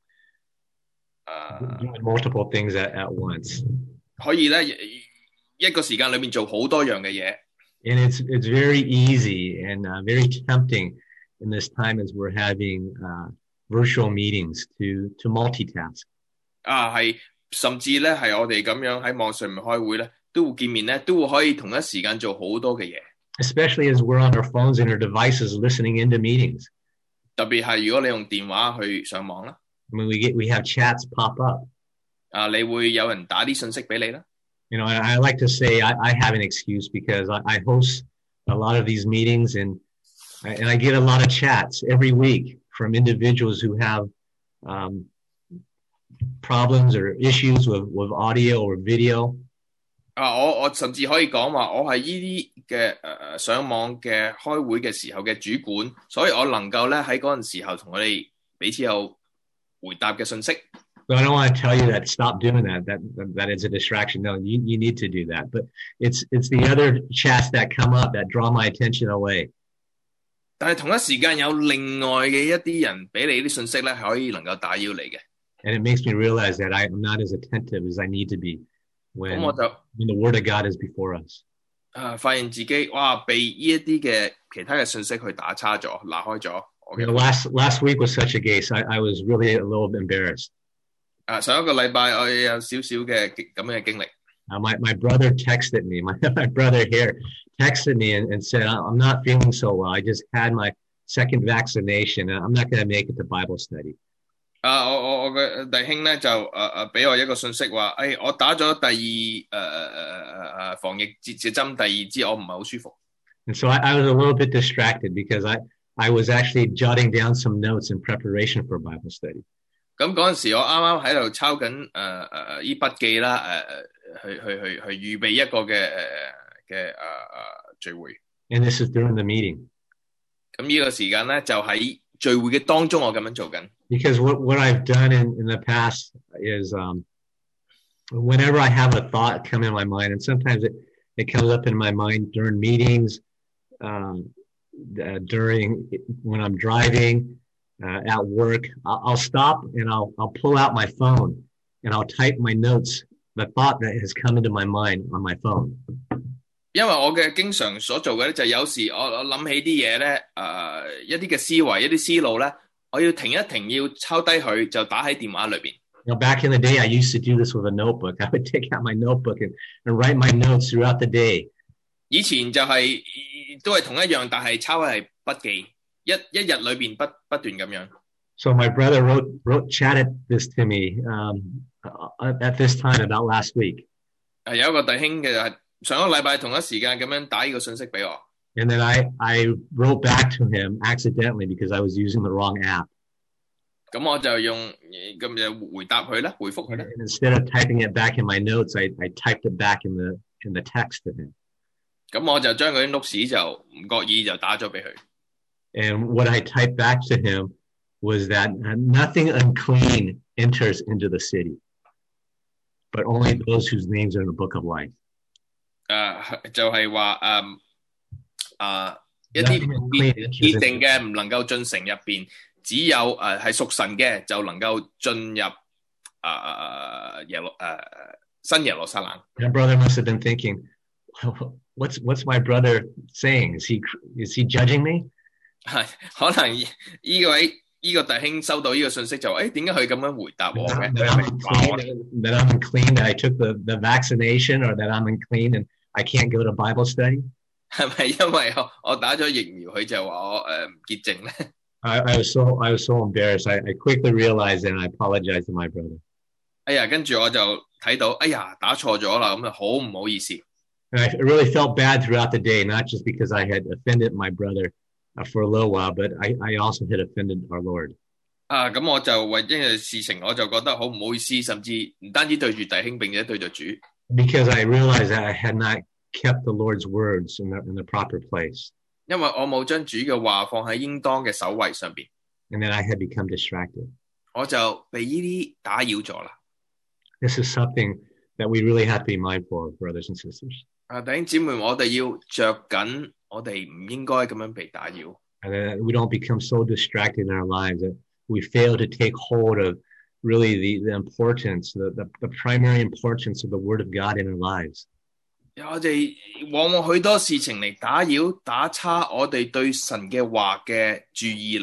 doing multiple things at, at once. 可以咧一個時間裏面做好多樣嘅嘢。 And it's it's very easy and uh, very tempting in this time as we're having uh, virtual meetings to to multitask. 啊，係甚至咧係我哋咁樣喺網上面開會咧，都會見面咧，都會可以同一時間做好多嘅嘢。 Especially as we're on our phones and our devices listening into meetings. 特別係如果你用電話去上網啦。 I mean, we get we have chats pop up. 啊，你會有人打啲信息俾你啦。 You know, I, I like to say I, I have an excuse because I, I host a lot of these meetings and and I get a lot of chats every week from individuals who have um, problems or issues with, with audio or video. 啊，我我甚至可以講話，我係呢啲嘅誒上網嘅開會嘅時候嘅主管，所以我能夠咧喺嗰陣時候同佢哋彼此有回答嘅信息。 So I don't want to tell you that stop doing that. That that is a distraction. No, you you need to do that. But it's it's the other chats that come up that draw my attention away. 但係同一時間有另外嘅一啲人俾你啲信息咧，係可以能夠打擾你嘅。 And it makes me realize that I am not as attentive as I need to be when, 咁我就 when the Word of God is before us. 啊，發現自己哇被呢一啲嘅其他嘅信息去打叉咗、拿開咗。 You know, last last week was such a case. I, I was really a little embarrassed. 啊，上一個禮拜我有少少嘅咁嘅經歷。 Uh, my my brother texted me. My my brother here texted me and, and said, "I'm not feeling so well. I just had my second vaccination, and I'm not going to make it to Bible study." 啊，我我我嘅弟兄咧就誒誒俾我一個信息話，誒、哎、我打咗第二誒誒誒誒防疫節節針第二支，我唔係好舒服。 And so I, I was a little bit distracted because I I was actually jotting down some notes in preparation for Bible study. 咁嗰陣時我啱啱喺度抄緊誒誒誒依筆記啦，誒、呃、去去去去預備一個嘅誒嘅誒誒聚會。 And this is during the meeting. 咁呢個時間咧就喺聚會嘅當中，我咁樣做緊。 Because what what I've done in in the past is um, whenever I have a thought come in my mind, and sometimes it it comes up in my mind during meetings, um, uh, during when I'm driving. Uh, at work, I'll, I'll stop and I'll I'll pull out my phone and I'll type my notes, the thought that has come into my mind on my phone. 因為我嘅經常所做嘅咧，就有時我我諗起啲嘢咧，誒一啲嘅思維、一啲思路咧，我要停一停，要抄低佢，就打喺電話裏邊。 You know, back in the day, I used to do this with a notebook. I would take out my notebook and, and write my notes throughout the day. 以前就係、是、都係同一樣，但係抄係筆記。一一日裏邊不不斷咁樣。 So my brother wrote wrote chatted this to me um, at this time about last week. 係有一個弟兄嘅上個禮拜同一時間咁樣打呢個信息俾我。 And then I I wrote back to him accidentally because I was using the wrong app. 咁我就用咁就回答佢啦，回覆佢啦。 And instead of typing it back in my notes, I I typed it back in the in the text to him. 咁我就將佢啲 notes 就唔覺意就打咗俾佢。 And what I typed back to him was that nothing unclean enters into the city, but only those whose names are in the book of life. 誒就係話誒誒一啲潔淨嘅唔能夠進城入邊， 只有誒係屬神嘅就能夠進入誒、呃、耶路誒、呃、新耶路撒冷。 That brother must have been thinking, what's what's my brother saying? Is he is he judging me? 係可能呢位呢、這個弟兄收到呢個信息就誒點解佢咁樣回答我嘅？ That I'm unclean, that I'm unclean, that I took the, the vaccination, or that I'm unclean and I can't go to Bible study? 係咪因為我我打咗疫苗，佢就話我誒唔潔淨咧？ I, I was so I was so embarrassed. I, I quickly realized and I apologized to my brother. 哎呀，跟住我就睇到，哎呀，打錯咗啦，咁啊好唔好意思。 And I really felt bad throughout the day, not just because I had offended my brother uh, for a little while, but I, I also had offended our Lord. 啊，咁我就為呢件事情，我就覺得好唔好意思，甚至唔單止對住弟兄，並且對住主。 Because I realized that I had not kept the Lord's words in the, in the proper place. 因為我冇將主嘅話放喺應當嘅首位上邊。 And then I had become distracted. 我就被呢啲打擾咗啦。 This is something that we really have to be mindful of, brothers and sisters. 啊，弟兄姊妹，我哋要着緊，我哋唔應該咁樣被打擾。 And that we don't become so distracted in our lives that we fail to take hold of really the, the importance, the, the, the primary importance of the Word of God in our lives. 我哋往往許多事情嚟打擾、打叉我哋對神嘅話嘅注意力。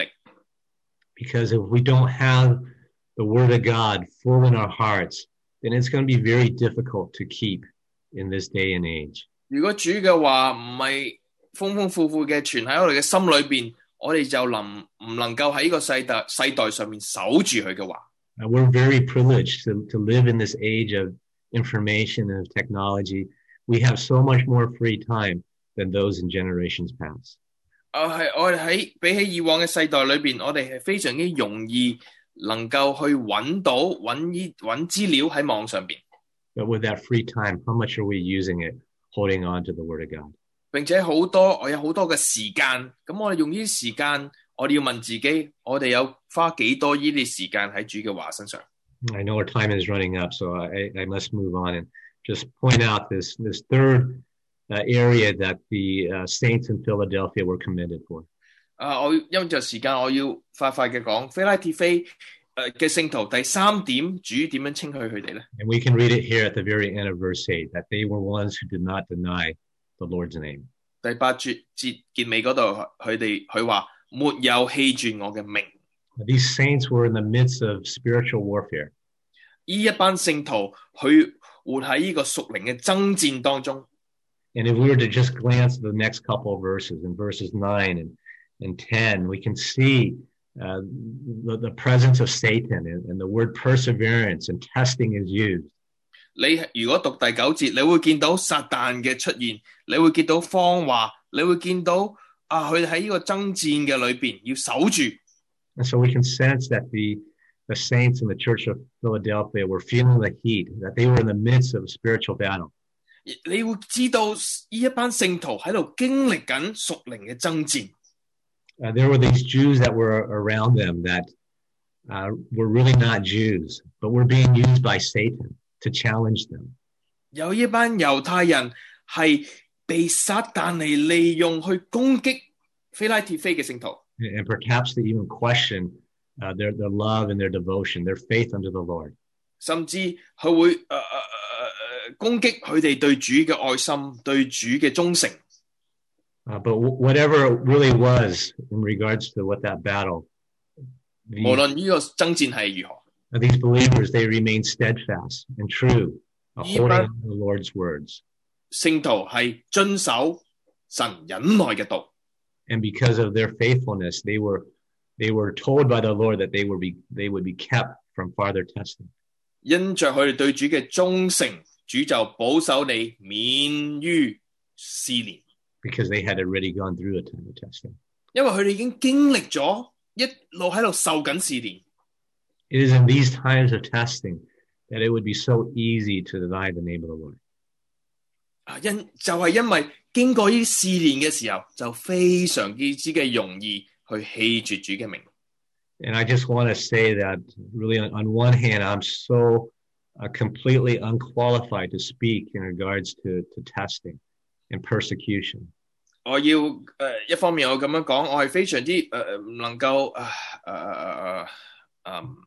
Because if we don't have the Word of God full in our hearts, then it's going to be very difficult to keep in this day and age. 如果主嘅話唔係豐豐富富嘅存喺我哋嘅心裏邊，我哋就能唔能夠喺呢個世代世代上面守住佢嘅話。 Uh, we're very privileged to, to live in this age of information and technology. We have so much more free time than those in generations past. 啊，係我哋喺比起以往嘅世代裏邊，我哋係非常之容易能夠去揾到揾依揾資料喺網上邊。 But with that free time, how much are we using it, holding on to the Word of God? 並且好多我有好多嘅時間，咁我哋用呢啲時間，我哋要問自己，我哋有花幾多呢啲時間喺主嘅話身上？ I know our time is running up, so I, I must move on and just point out this this third uh, area that the uh, saints in Philadelphia were commended for. 啊，我因着時間，我要快快嘅講，非拉鐵非誒嘅聖徒第三點，主點樣稱許佢哋咧？ And we can read it here at the very end of verse eight, that they were ones who did not deny the Lord's name. 第八節節結尾嗰度，佢哋佢話沒有棄絕我嘅名。 These saints were in the midst of spiritual warfare. 呢一班聖徒，佢活喺呢個屬靈嘅爭戰當中。 And if we were to just glance at the next couple of verses, in verses nine and, and ten, we can see uh, the, the presence of Satan and, and the word perseverance and testing is used. 你如果讀第九節，你會見到撒旦嘅出現，你會見到謊話，你會見到啊，佢哋喺呢個爭戰嘅裏邊要守住。 And so we can sense that the, the saints in the church of Philadelphia were feeling the heat, that they were in the midst of a spiritual battle. 你會知道呢一班聖徒喺度經歷緊屬靈嘅爭戰。 Uh, there were these Jews that were around them that uh, were really not Jews, but were being used by Satan to challenge them. 有一班猶太人係被撒旦嚟利用去攻擊非拉鐵非嘅聖徒。 And perhaps to even question uh, their, their love and their devotion, their faith unto the Lord. 甚至佢會誒誒誒誒攻擊佢哋對主嘅愛心、對主嘅忠誠。 Uh, but w- whatever it really was in regards to what that battle, 無 the, 論呢個爭戰係如何， uh, these believers, they remained steadfast and true, uh, Yeah, holding but- on to the Lord's words. 聖徒係遵守神忍耐嘅道。 And because of their faithfulness, they were they were told by the Lord that they would be they would be kept from farther testing. 因着佢哋對主嘅忠誠，主就保守你免於試煉。 Because they had already gone through a time of testing. 因為佢哋已經經歷咗一路喺度受緊試煉。 It is in these times of testing that it would be so easy to deny the name of the Lord. 啊，因就係因為經過呢啲試煉嘅時候，就非常之之嘅容易去棄絕主嘅名。 And I just want to say that really on, on one hand, I'm so uh, completely unqualified to speak in regards to, to testing and persecution. 我要誒、呃、一方面我咁樣講，我係非常之誒唔能夠誒誒誒誒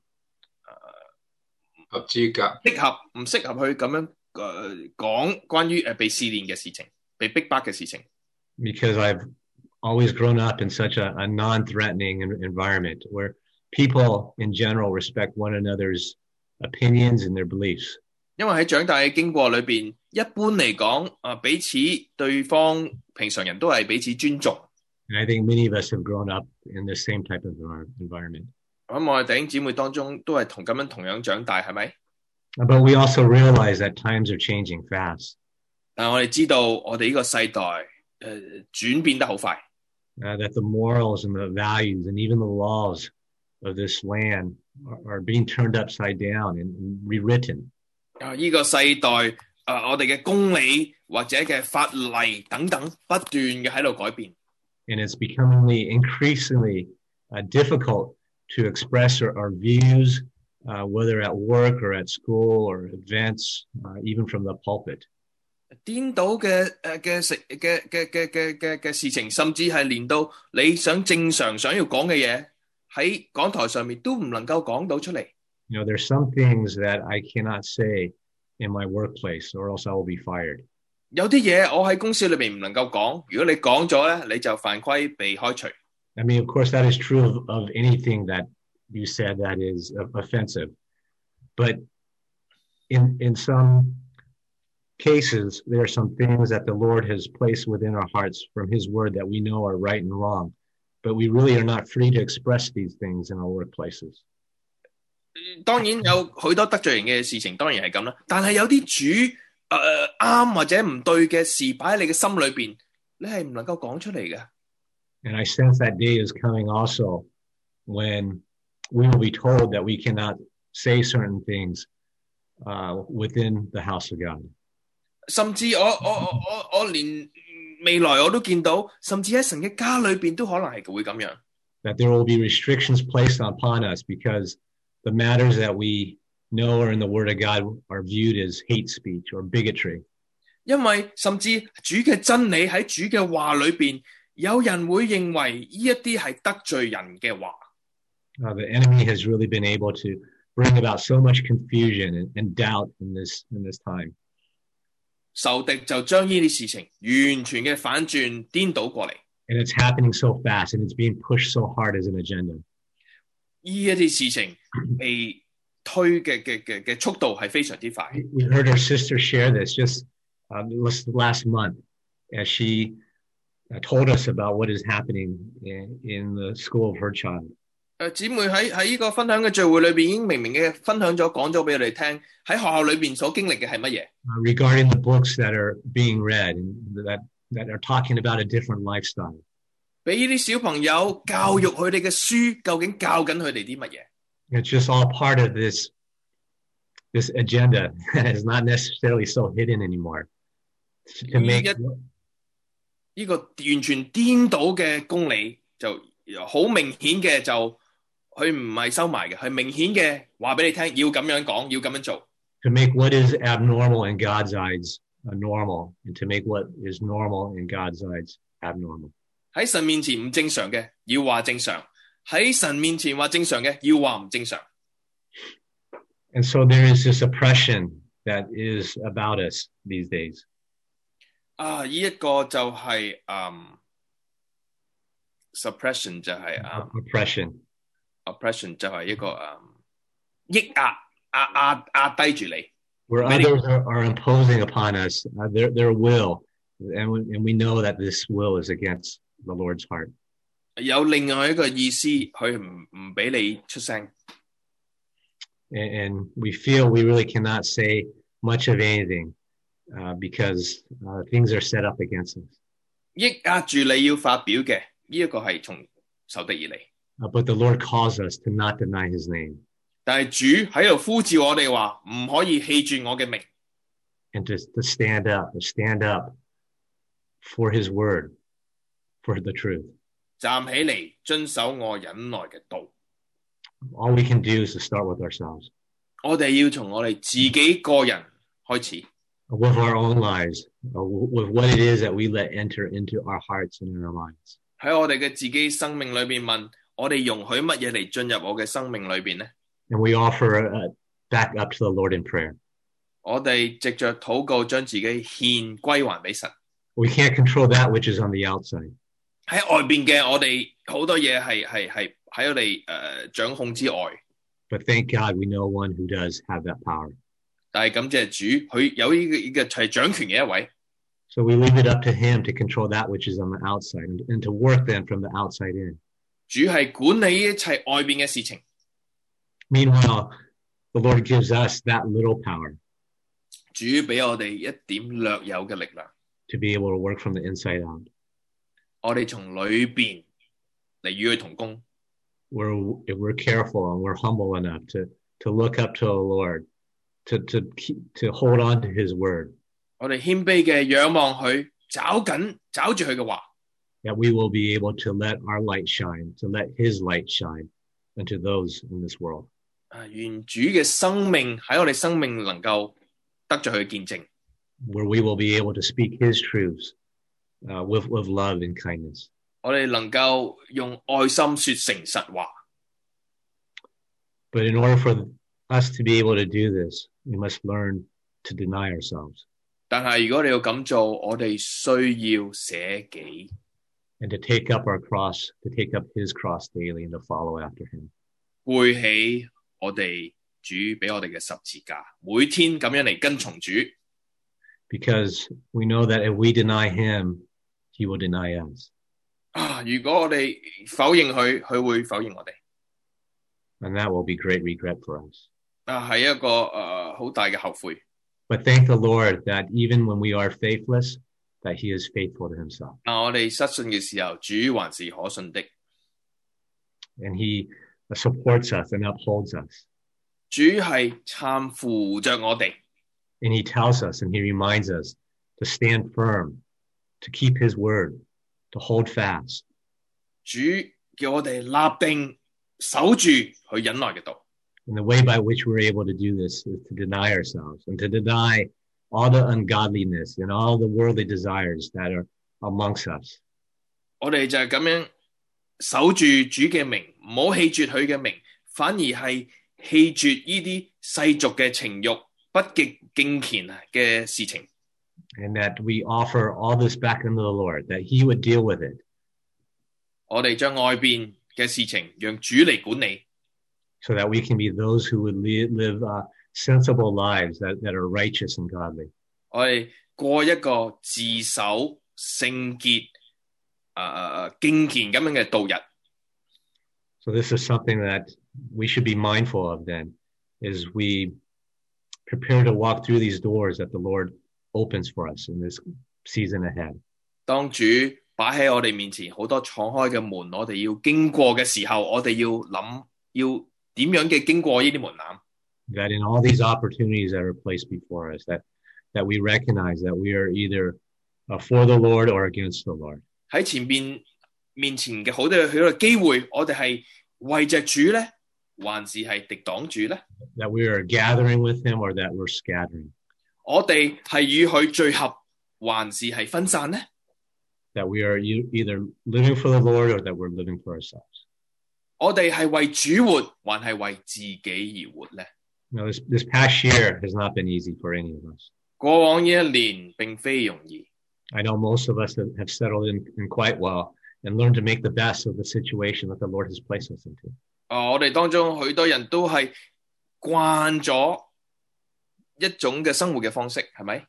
合資格， 適合唔適合去咁樣誒講關於誒被試煉嘅事情，被逼迫嘅事情。 Because I've always grown up in such a, a non-threatening environment where people in general respect one another's opinions and their beliefs. 因為喺長大嘅經過裏邊，一般嚟講，啊彼此對方平常人都係彼此尊重。 And I think many of us have grown up in the same type of environment. 咁我哋弟兄姊妹當中都係同咁樣同樣長大，係咪？ But we also realize that times are changing fast. 但係我哋知道，我哋呢個世代誒、呃、轉變得好快。 Uh, that the morals and the values and even the laws of this land are, are being turned upside down and, and rewritten. 啊！呢個世代，啊，我哋嘅公理或者嘅法例等等，不斷嘅喺度改變。 And it's becoming increasingly uh, difficult to express our, our views, uh, whether at work or at school or events, uh, even from the pulpit. 顛倒嘅誒嘅食嘅嘅嘅嘅嘅嘅事情，甚至係連到你想正常想要講嘅嘢，喺講台上面都唔能夠講到出嚟。 You know, there's some things that I cannot say in my workplace, or else I will be fired. 有啲嘢我喺公司裏邊唔能夠講，如果你講咗咧，你就犯規被開除。 I mean, of course, that is true of, of anything that you said that is offensive. But in in some cases, there are some things that the Lord has placed within our hearts from His Word that we know are right and wrong, but we really are not free to express these things in our workplaces. 當然有許多得罪人嘅事情，當然係咁啦。但係有啲主誒啱或者唔對嘅事擺喺你嘅心裏邊，你係唔能夠講出嚟嘅。 And I sense that day is coming also when we will be told that we cannot say certain things uh, within the house of God. 甚至我我我我我連未來我都見到，甚至喺神嘅家裏邊都可能係會咁樣。 That there will be restrictions placed upon us because the matters that we know are in the Word of God are viewed as hate speech or bigotry. 因為甚至主嘅真理喺主嘅話裏邊，有人會認為呢一啲係得罪人嘅話。 Uh, the enemy has really been able to bring about so much confusion and, and doubt in this in this time. 仇敵就將呢啲事情完全嘅反轉顛倒過嚟。 And it's happening so fast, and it's being pushed so hard as an agenda. 呢一啲事情被推嘅嘅嘅嘅速度係非常之快。 We heard our sister share this just uh, last month as she uh, told us about what is happening in, in the school of her child. 誒，姊妹喺喺呢個分享嘅聚會裏邊，已經明明嘅分享咗，講咗俾我哋聽，喺學校裏邊所經歷嘅係乜嘢 ？Regarding the books that are being read and that that are talking about a different lifestyle. 俾呢啲小朋友教育佢哋嘅書，究竟教緊佢哋啲乜嘢 ？It's just all part of this this agenda that is not necessarily so hidden anymore. To make 呢個完全顛倒嘅公理，就好明顯嘅就。佢唔係收埋嘅，係明顯嘅話俾你聽，要咁樣講，要咁樣做。 To make what is abnormal in God's eyes normal, and to make what is normal in God's eyes abnormal. 喺神面前唔正常嘅，要話正常；喺神面前話正常嘅，要話唔正常。 And so there is this oppression that is about us these days. 啊，呢一個就係、是、嗯 suppression 就係、是、嗯 oppression。oppression 就係一個誒抑壓壓壓壓低住你。 Where others are, are imposing upon us uh, their their will, and we, and we know that this will is against the Lord's heart. 有另外一個意思，佢唔唔俾你出聲。 And, and we feel we really cannot say much of anything uh, because uh, things are set up against us. 抑壓住你要發表嘅呢一個係從仇敵而嚟。 Uh, but the Lord calls us to not deny His name. 但係主喺度呼召我哋話，唔可以棄絕我嘅名。 And to, to stand up, to stand up for His word, for the truth. 站起嚟，遵守我忍耐嘅道。 All we can do is to start with ourselves. 我哋要從我哋自己個人開始。 with our own lives, uh, with what it is that we let enter into our hearts and in our minds. 喺我哋嘅自己生命裏邊問，我哋容許乜嘢嚟進入我嘅生命裏邊呢？ And we offer uh, back up to the Lord in prayer. 我哋藉着禱告將自己獻歸還俾神。 We can't control that which is on the outside. 喺外邊嘅我哋好多嘢係係係喺我哋誒、呃、掌控之外。 But thank God we know one who does have that power. 但係感謝主，佢有呢個呢個係掌權嘅一位。 So we leave it up to him to control that which is on the outside and, and to work then from the outside in. 主係管理一切外邊嘅事情。 Meanwhile, the Lord gives us that little power. 主俾我哋一點略有嘅力量。 To be able to work from the inside out. 我哋從裏邊嚟與佢同工。 We're, if we're careful and we're humble enough to, to look up to the Lord, to, to, keep, to hold on to his word. 我哋謙卑嘅仰望佢，找緊找住佢嘅話。 That we will be able to let our light shine, to let his light shine into those in this world. 啊，願主嘅生命喺我哋生命能夠得咗佢嘅見證。 Where we will be able to speak his truths uh, with, with love and kindness. 我哋能夠用愛心說誠實話。 But in order for us to be able to do this, we must learn to deny ourselves. 但係如果你要咁做，我哋需要捨己。 And to take up our cross, to take up his cross daily and to follow after him. 背起我哋主俾我哋嘅十字架，每天咁樣嚟跟從主。 Because we know that if we deny him, he will deny us. 啊，如果我哋否認佢，佢會否認我哋。 And that will be great regret for us. 啊，係一個誒好大嘅後悔。 But thank the Lord that even when we are faithless, that he is faithful to himself. 啊，我哋失信嘅時候，主還是可信的。 And he supports us and upholds us. 主係攙扶着我哋。 And he tells us and he reminds us to stand firm, to keep his word, to hold fast. 主叫我哋立定守住佢忍耐嘅道。 And the way by which we're able to do this is to deny ourselves and to deny all the ungodliness and all the worldly desires that are amongst us. 我哋就係咁樣守住主嘅名，唔好棄絕佢嘅名，反而係棄絕呢啲世俗嘅情慾、不極敬虔嘅事情。 And that we offer all this back unto the Lord, that he would deal with it. 我哋將外邊嘅事情讓主嚟管理。 So that we can be those who would live, live uh, sensible lives that, that are righteous and godly. 我哋過一個自守、聖潔、誒敬虔咁樣嘅度日。 So this is something that we should be mindful of then, as we prepare to walk through these doors that the Lord opens for us in this season ahead. 當主擺喺我哋面前好多敞開嘅門，我哋要經過嘅時候，我哋要諗要點樣嘅經過呢啲門檻。 That in all these opportunities that are placed before us, that, that we recognize that we are either uh, for the Lord or against the Lord. 喺前邊面前嘅好多好多機會，我哋係為着主咧，還是係敵擋主咧？ That we are gathering with him or that we're scattering. 我哋係與佢聚合，還是係分散咧？ That we are either living for the Lord or that we're living for ourselves. 我哋係為主活，還係為自己而活咧？ Now, this, this past year has not been easy for any of us. 過往呢一年並非容易。 I know most of us have, have settled in, in quite well and learned to make the best of the situation that the Lord has placed us into. 啊，我哋當中許多人都係慣咗一種嘅生活嘅方式，係咪？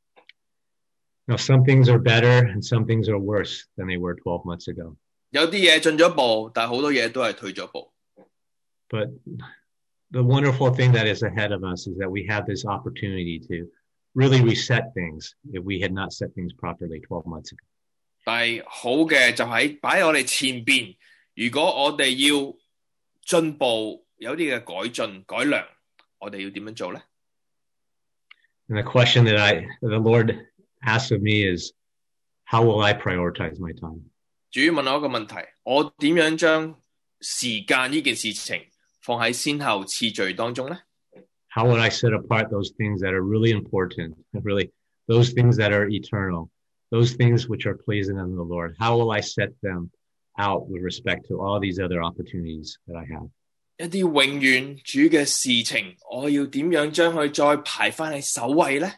Now, some things are better and some things are worse than they were twelve months ago. 有啲嘢進咗步，但係好多嘢都係退咗步。 But the wonderful thing that is ahead of us is that we have this opportunity to really reset things if we had not set things properly twelve months ago. 但係好嘅就喺擺喺我哋前邊，如果我哋要進步，有啲嘅改進改良，我哋要點樣做咧？ And the question that I, that the Lord asks of me is, how will I prioritize my time? 主問我一個問題，我點樣將時間呢件事情放喺先後次序當中咧 How would I set apart those things that are really important, really those things that are eternal, those things which are pleasing unto the Lord? How will I set them out with respect to all these other opportunities that I have? 一啲永遠主嘅事情，我要點樣將佢再排返喺首位呢？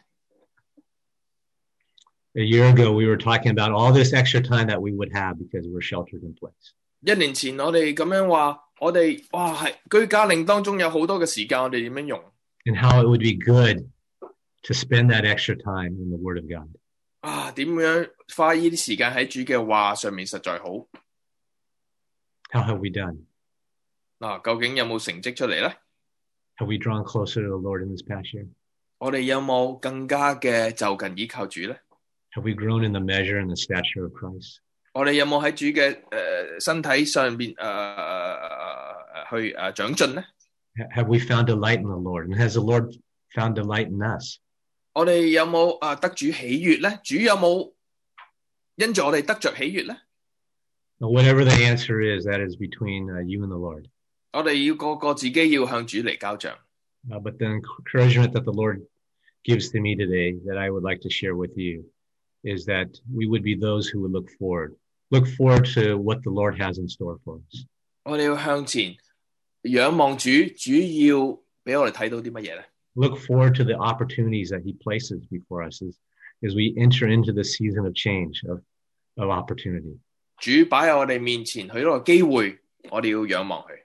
A year ago, we were talking about all this extra time that we would have because we're sheltered in place. 一年前我哋咁樣話，我哋哇係居家令當中有好多嘅時間，我哋點樣用？ And how it would be good to spend that extra time in the Word of God. 啊，點樣花呢啲時間喺主嘅話上面實在好。 How have we done? 嗱，究竟有冇成績出嚟呢？ Have we drawn closer to the Lord in this past year? 我哋有冇更加嘅就近依靠主呢？ Have we grown in the measure and the stature of Christ? 我哋有冇喺主嘅誒、呃、身體上邊誒、呃、去誒、呃、長進呢？ Have we found delight in the Lord? And has the Lord found delight in us? 我哋有冇啊得主喜悅呢？主有冇因住我哋得着喜悅呢？ Whatever the answer is, that is between uh, you and the Lord. 我哋要個個自己要向主嚟交賬。 Uh, but the encouragement that the Lord gives to me today that I would like to share with you is that we would be those who would look forward, look forward to what the Lord has in store for us. 我哋要向前仰望主，主要俾我哋睇到啲乜嘢呢？ Look forward to the opportunities that He places before us as, as we enter into the season of change, of, of opportunity. 主擺喺我哋面前許多個機會，我哋要仰望佢。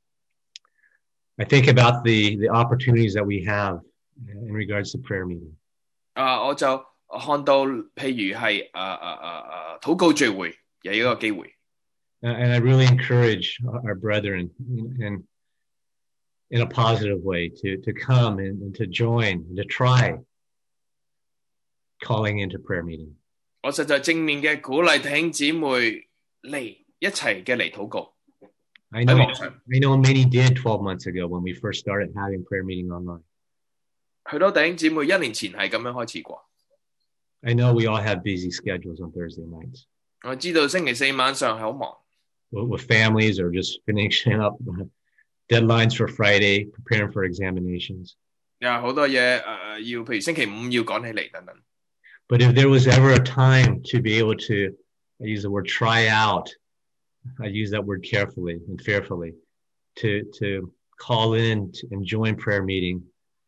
I think about the, the opportunities that we have in regards to prayer meeting. 啊，我就看到譬如係啊啊啊啊禱告聚會有一個機會。 And I really encourage our brethren in, in a positive way to, to come and, and to join, and to try calling into prayer meeting. 我實在正面嘅鼓勵弟兄姊妹嚟一齊嘅嚟禱告。 I know, I know many did twelve months ago when we first started having prayer meeting online. 許多弟兄姊妹一年前係咁樣開始過。 I know we all have busy schedules on Thursday nights. 我知道星期四晚上係好忙。 With families or just finishing up deadlines for Friday, preparing for examinations. 有好多嘢誒、呃、要，譬如星期五要趕起嚟等等。 But if there was ever a time to be able to, I use the word try out, I use that word carefully and fearfully, to, to call in and join prayer meeting,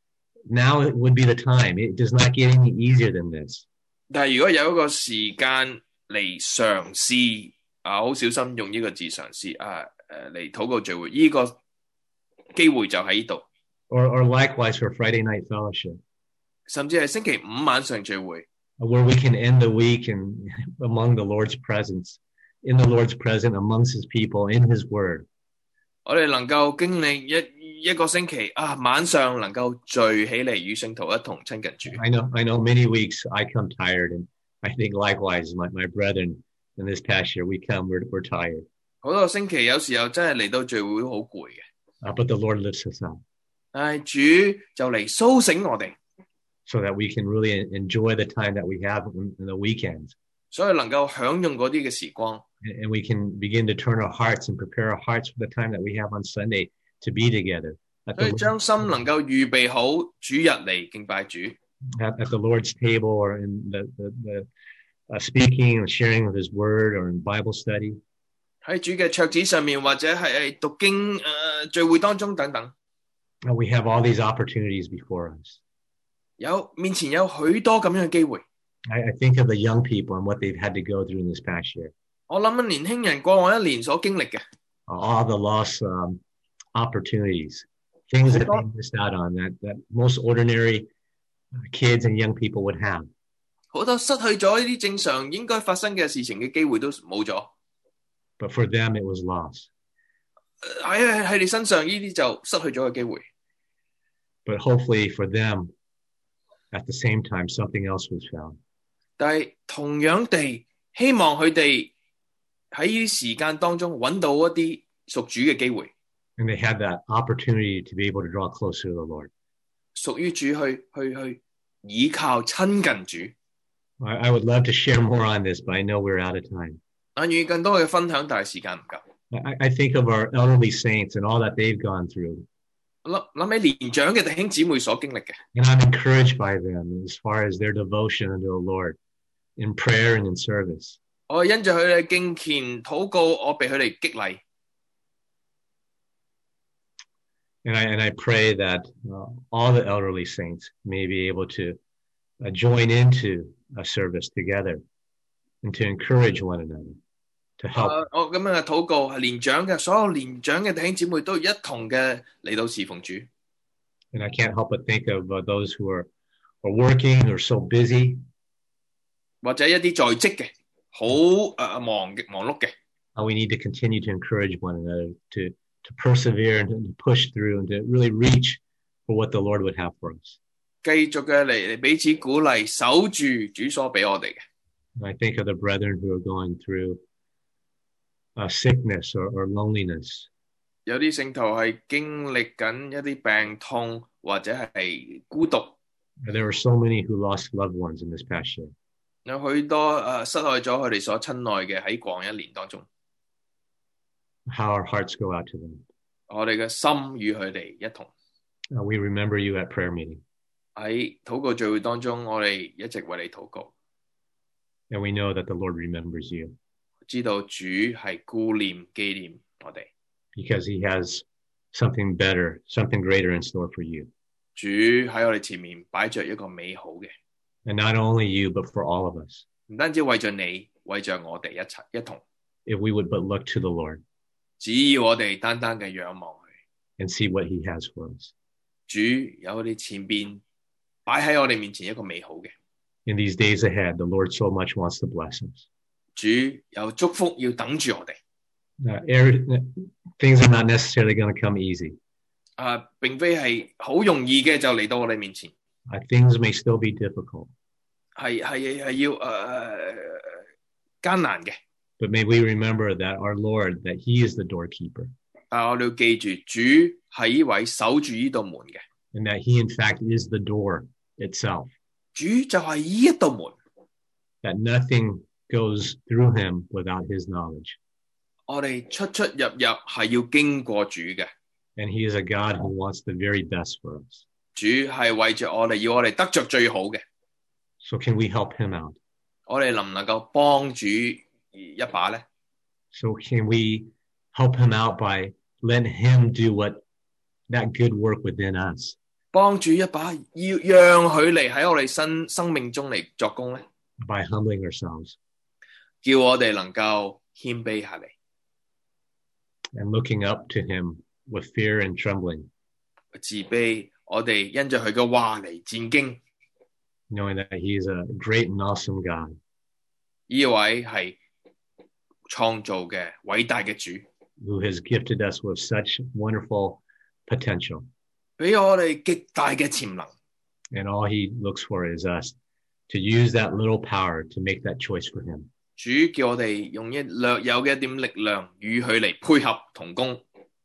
now it would be the time. It does not get any easier than this. 但係如果有一個時間嚟嘗試啊，好小心用呢個字嘗試啊誒嚟禱告聚會，呢、這個機會就喺呢度。 Or, or likewise for Friday night fellowship. 甚至係星期五晚上聚會。 Where we can end the week and among the Lord's presence, in the Lord's presence, amongst His people, in His Word. 我哋能夠經歷一一個星期啊，晚上能夠聚起嚟與聖徒一同親近主。 I know, I know. Many weeks I come tired, and I think likewise, my my brethren in this past year, we come, we're we're tired. 好多星期有時候真係嚟到聚會好攰嘅。 Uh, but the Lord lifts us up. 但係主就嚟甦醒我哋。 So that we can really enjoy the time that we have in, in the weekends. 所以能夠享用嗰啲嘅時光。 And, and we can begin to turn our hearts and prepare our hearts for the time that we have on Sunday to be together. At 所以 the, 將心能夠預備好主日嚟敬拜主。 at, at the Lord's table or in the, the, the uh, speaking and sharing of His Word or in Bible study. 喺主嘅桌子上面或者係讀經誒、呃、聚會當中等等。 And we have all these opportunities before us. 有面前有許多咁樣嘅機會。 I, I think of the young people and what they've had to go through in this past year. 我諗緊年輕人過往一年所經歷嘅。 All the lost um, opportunities, things that they missed out on that, that most ordinary kids and young people would have. 好多失去咗呢啲正常應該發生嘅事情嘅機會都冇咗。 But for them, it was lost. 喺喺佢哋身上呢啲就失去咗嘅機會。 But hopefully for them, at the same time, something else was found. 但係同樣地，希望佢哋喺呢啲時間當中揾到一啲屬主嘅機會。 And they had that opportunity to be able to draw closer to the Lord. 屬於主去去去倚靠親近主。 I, I would love to share more on this, but I know we're out of time. 但願更多嘅分享，但係時間唔夠。 I, I think of our elderly saints and all that they've gone through. 諗諗起年長嘅弟兄姊妹所經歷嘅， And I'm encouraged by them as far as their devotion unto the Lord in prayer and in service. 我因着佢哋敬虔禱告，我被佢哋激勵。 And I, and I pray that uh, all the elderly saints may be able to uh, join into a service together and to encourage one another, to help. 啊、我咁樣嘅禱告係年長嘅，所有年長嘅弟兄姊妹都一同嘅嚟到侍奉主。 And I can't help but think of uh, those who are, are working, who are so busy. 或者一啲在職嘅，好誒忙嘅忙碌嘅， Uh, we need to continue to encourage one another to, to persevere and to push through and to really reach for what the Lord would have for us. 繼續嘅嚟嚟彼此鼓勵，守住主所俾我哋嘅。 And I think of the brethren who are going through uh, sickness or, or loneliness. 有啲聖徒係經歷緊一啲病痛或者係孤獨， There were so many who lost loved ones in this past year. 有許多誒失去咗佢哋所親愛嘅喺過一年當中， How our hearts go out to them. 我哋嘅心與佢哋一同 Uh, we remember you at prayer meeting, 喺禱告聚會當中，我哋一直為你禱告， and we know that the Lord remembers you 知道主係顧念紀念我哋， because he has something better, something greater in store for you. 主喺我哋前面擺着一個美好嘅， And not only you, but for all of us, 唔單止為着你，為着我哋一齊一同， if we would but look to the Lord 只要我哋單單嘅仰望佢， and see what he has for us. 主有我哋前邊擺喺我哋面前一個美好嘅， In these days ahead, the Lord so much wants to bless us. 主有祝福要等住我哋。 Uh, every, things are not necessarily going to come easy. 啊，並非係好容易嘅就嚟到我哋面前， Uh, things may still be difficult, 係係係要誒、呃、艱難嘅。 but may we remember that our Lord, that he is the doorkeeper, 但我哋要記住，主係呢位守住呢道門嘅， and that he in fact is the door itself, 主就係呢一道門。 that nothing goes through him without his knowledge. 我哋出出入入係要經過主嘅， And he is a God who wants the very best for us. 主係為着我哋，要我哋得着最好嘅。 So can we help him out? 我哋能唔能夠幫主一把咧？ So can we help him out by letting him do what that good work within us? 幫主一把，要讓佢嚟喺我哋生生命中嚟作工咧， By humbling ourselves 叫我哋能夠謙卑下嚟， and looking up to him with fear and trembling, 自卑。我哋因着佢嘅話嚟戰驚。 knowing that he is a great and awesome God 呢位係創造嘅偉大嘅主， who has gifted us with such wonderful potential. 俾我哋極大嘅潛能。 And all he looks for is us to use that little power to make that choice for him. 主叫我哋用一略有嘅一點力量與佢嚟配合同工。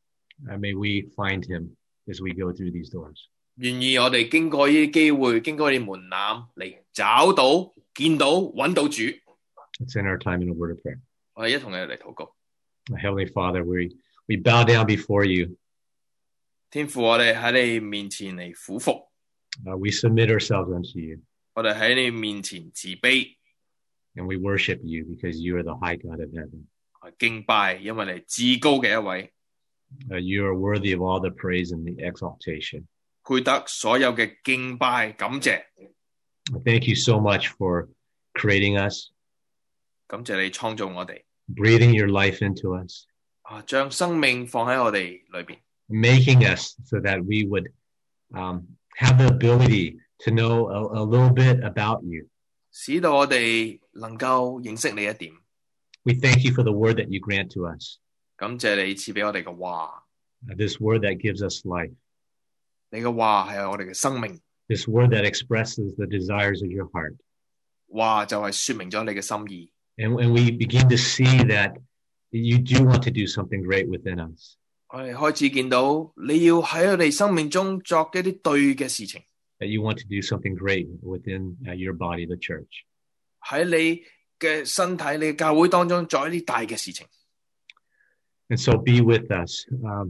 And may we find him as we go through these doors. 願意我哋經過呢啲機會，經過呢啲門檻嚟找到、見到、揾到主。 Let's end our time in a word of prayer. 我哋一同嘅嚟禱告。 Heavenly Father, we, we bow down before you. 天父，我哋喺你面前嚟俯伏， Uh, we submit ourselves unto you, 我哋喺你面前自卑， and we worship you because you are the high God of heaven. 敬拜，因為你係至高嘅一位， Uh, you are worthy of all the praise and the exaltation. 配得所有嘅敬拜感謝。 Thank you so much for creating us, 感謝你創造我哋， breathing your life into us, 啊，將生命放喺我哋裏邊， making us so that we would um, have the ability to know a, a little bit about you. 使到我哋能夠認識你一點。 We thank you for the word that you grant to us, 感謝你賜俾我哋嘅話， uh, this word that gives us life, 你嘅話係我哋嘅生命， this word that expresses the desires of your heart. 話就係說明咗你嘅心意。 And, and we begin to see that you do want to do something great within us. 我哋開始見到你要喺我哋生命中作一啲對嘅事情， That you want to do something great within uh, your body, the church. 喺你嘅身體、你嘅教會當中作一啲大嘅事情。 And so be with us. Um,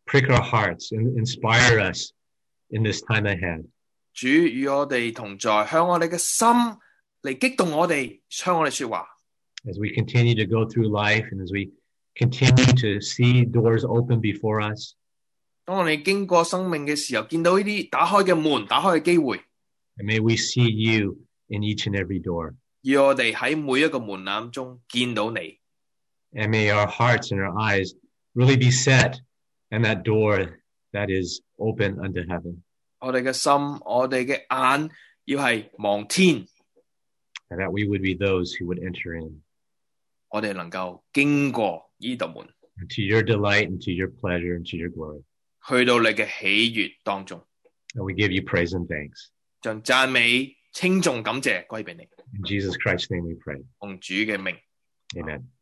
prick our hearts and inspire us in this time ahead. 主與我哋同在，向我哋嘅心嚟激動我哋，向我哋說話。 As we continue to go through life and as we continue to see doors open before us, 當我哋經過生命嘅時候，見到呢啲打開嘅門、打開嘅機會， and may we see you in each and every door. 要我哋喺每一個門檻中見到你。 And may our hearts and our eyes really be set on that door that is open unto heaven. 我哋嘅心，我哋嘅眼要係望天， And that we would be those who would enter in 我哋能夠經過呢道門， to your delight and to your pleasure and to your glory. 去到你嘅喜悅當中， And we give you praise and thanks. 將讚美、稱頌、感謝歸俾你。 In Jesus Christ's name we pray. 奉主嘅名。 Amen.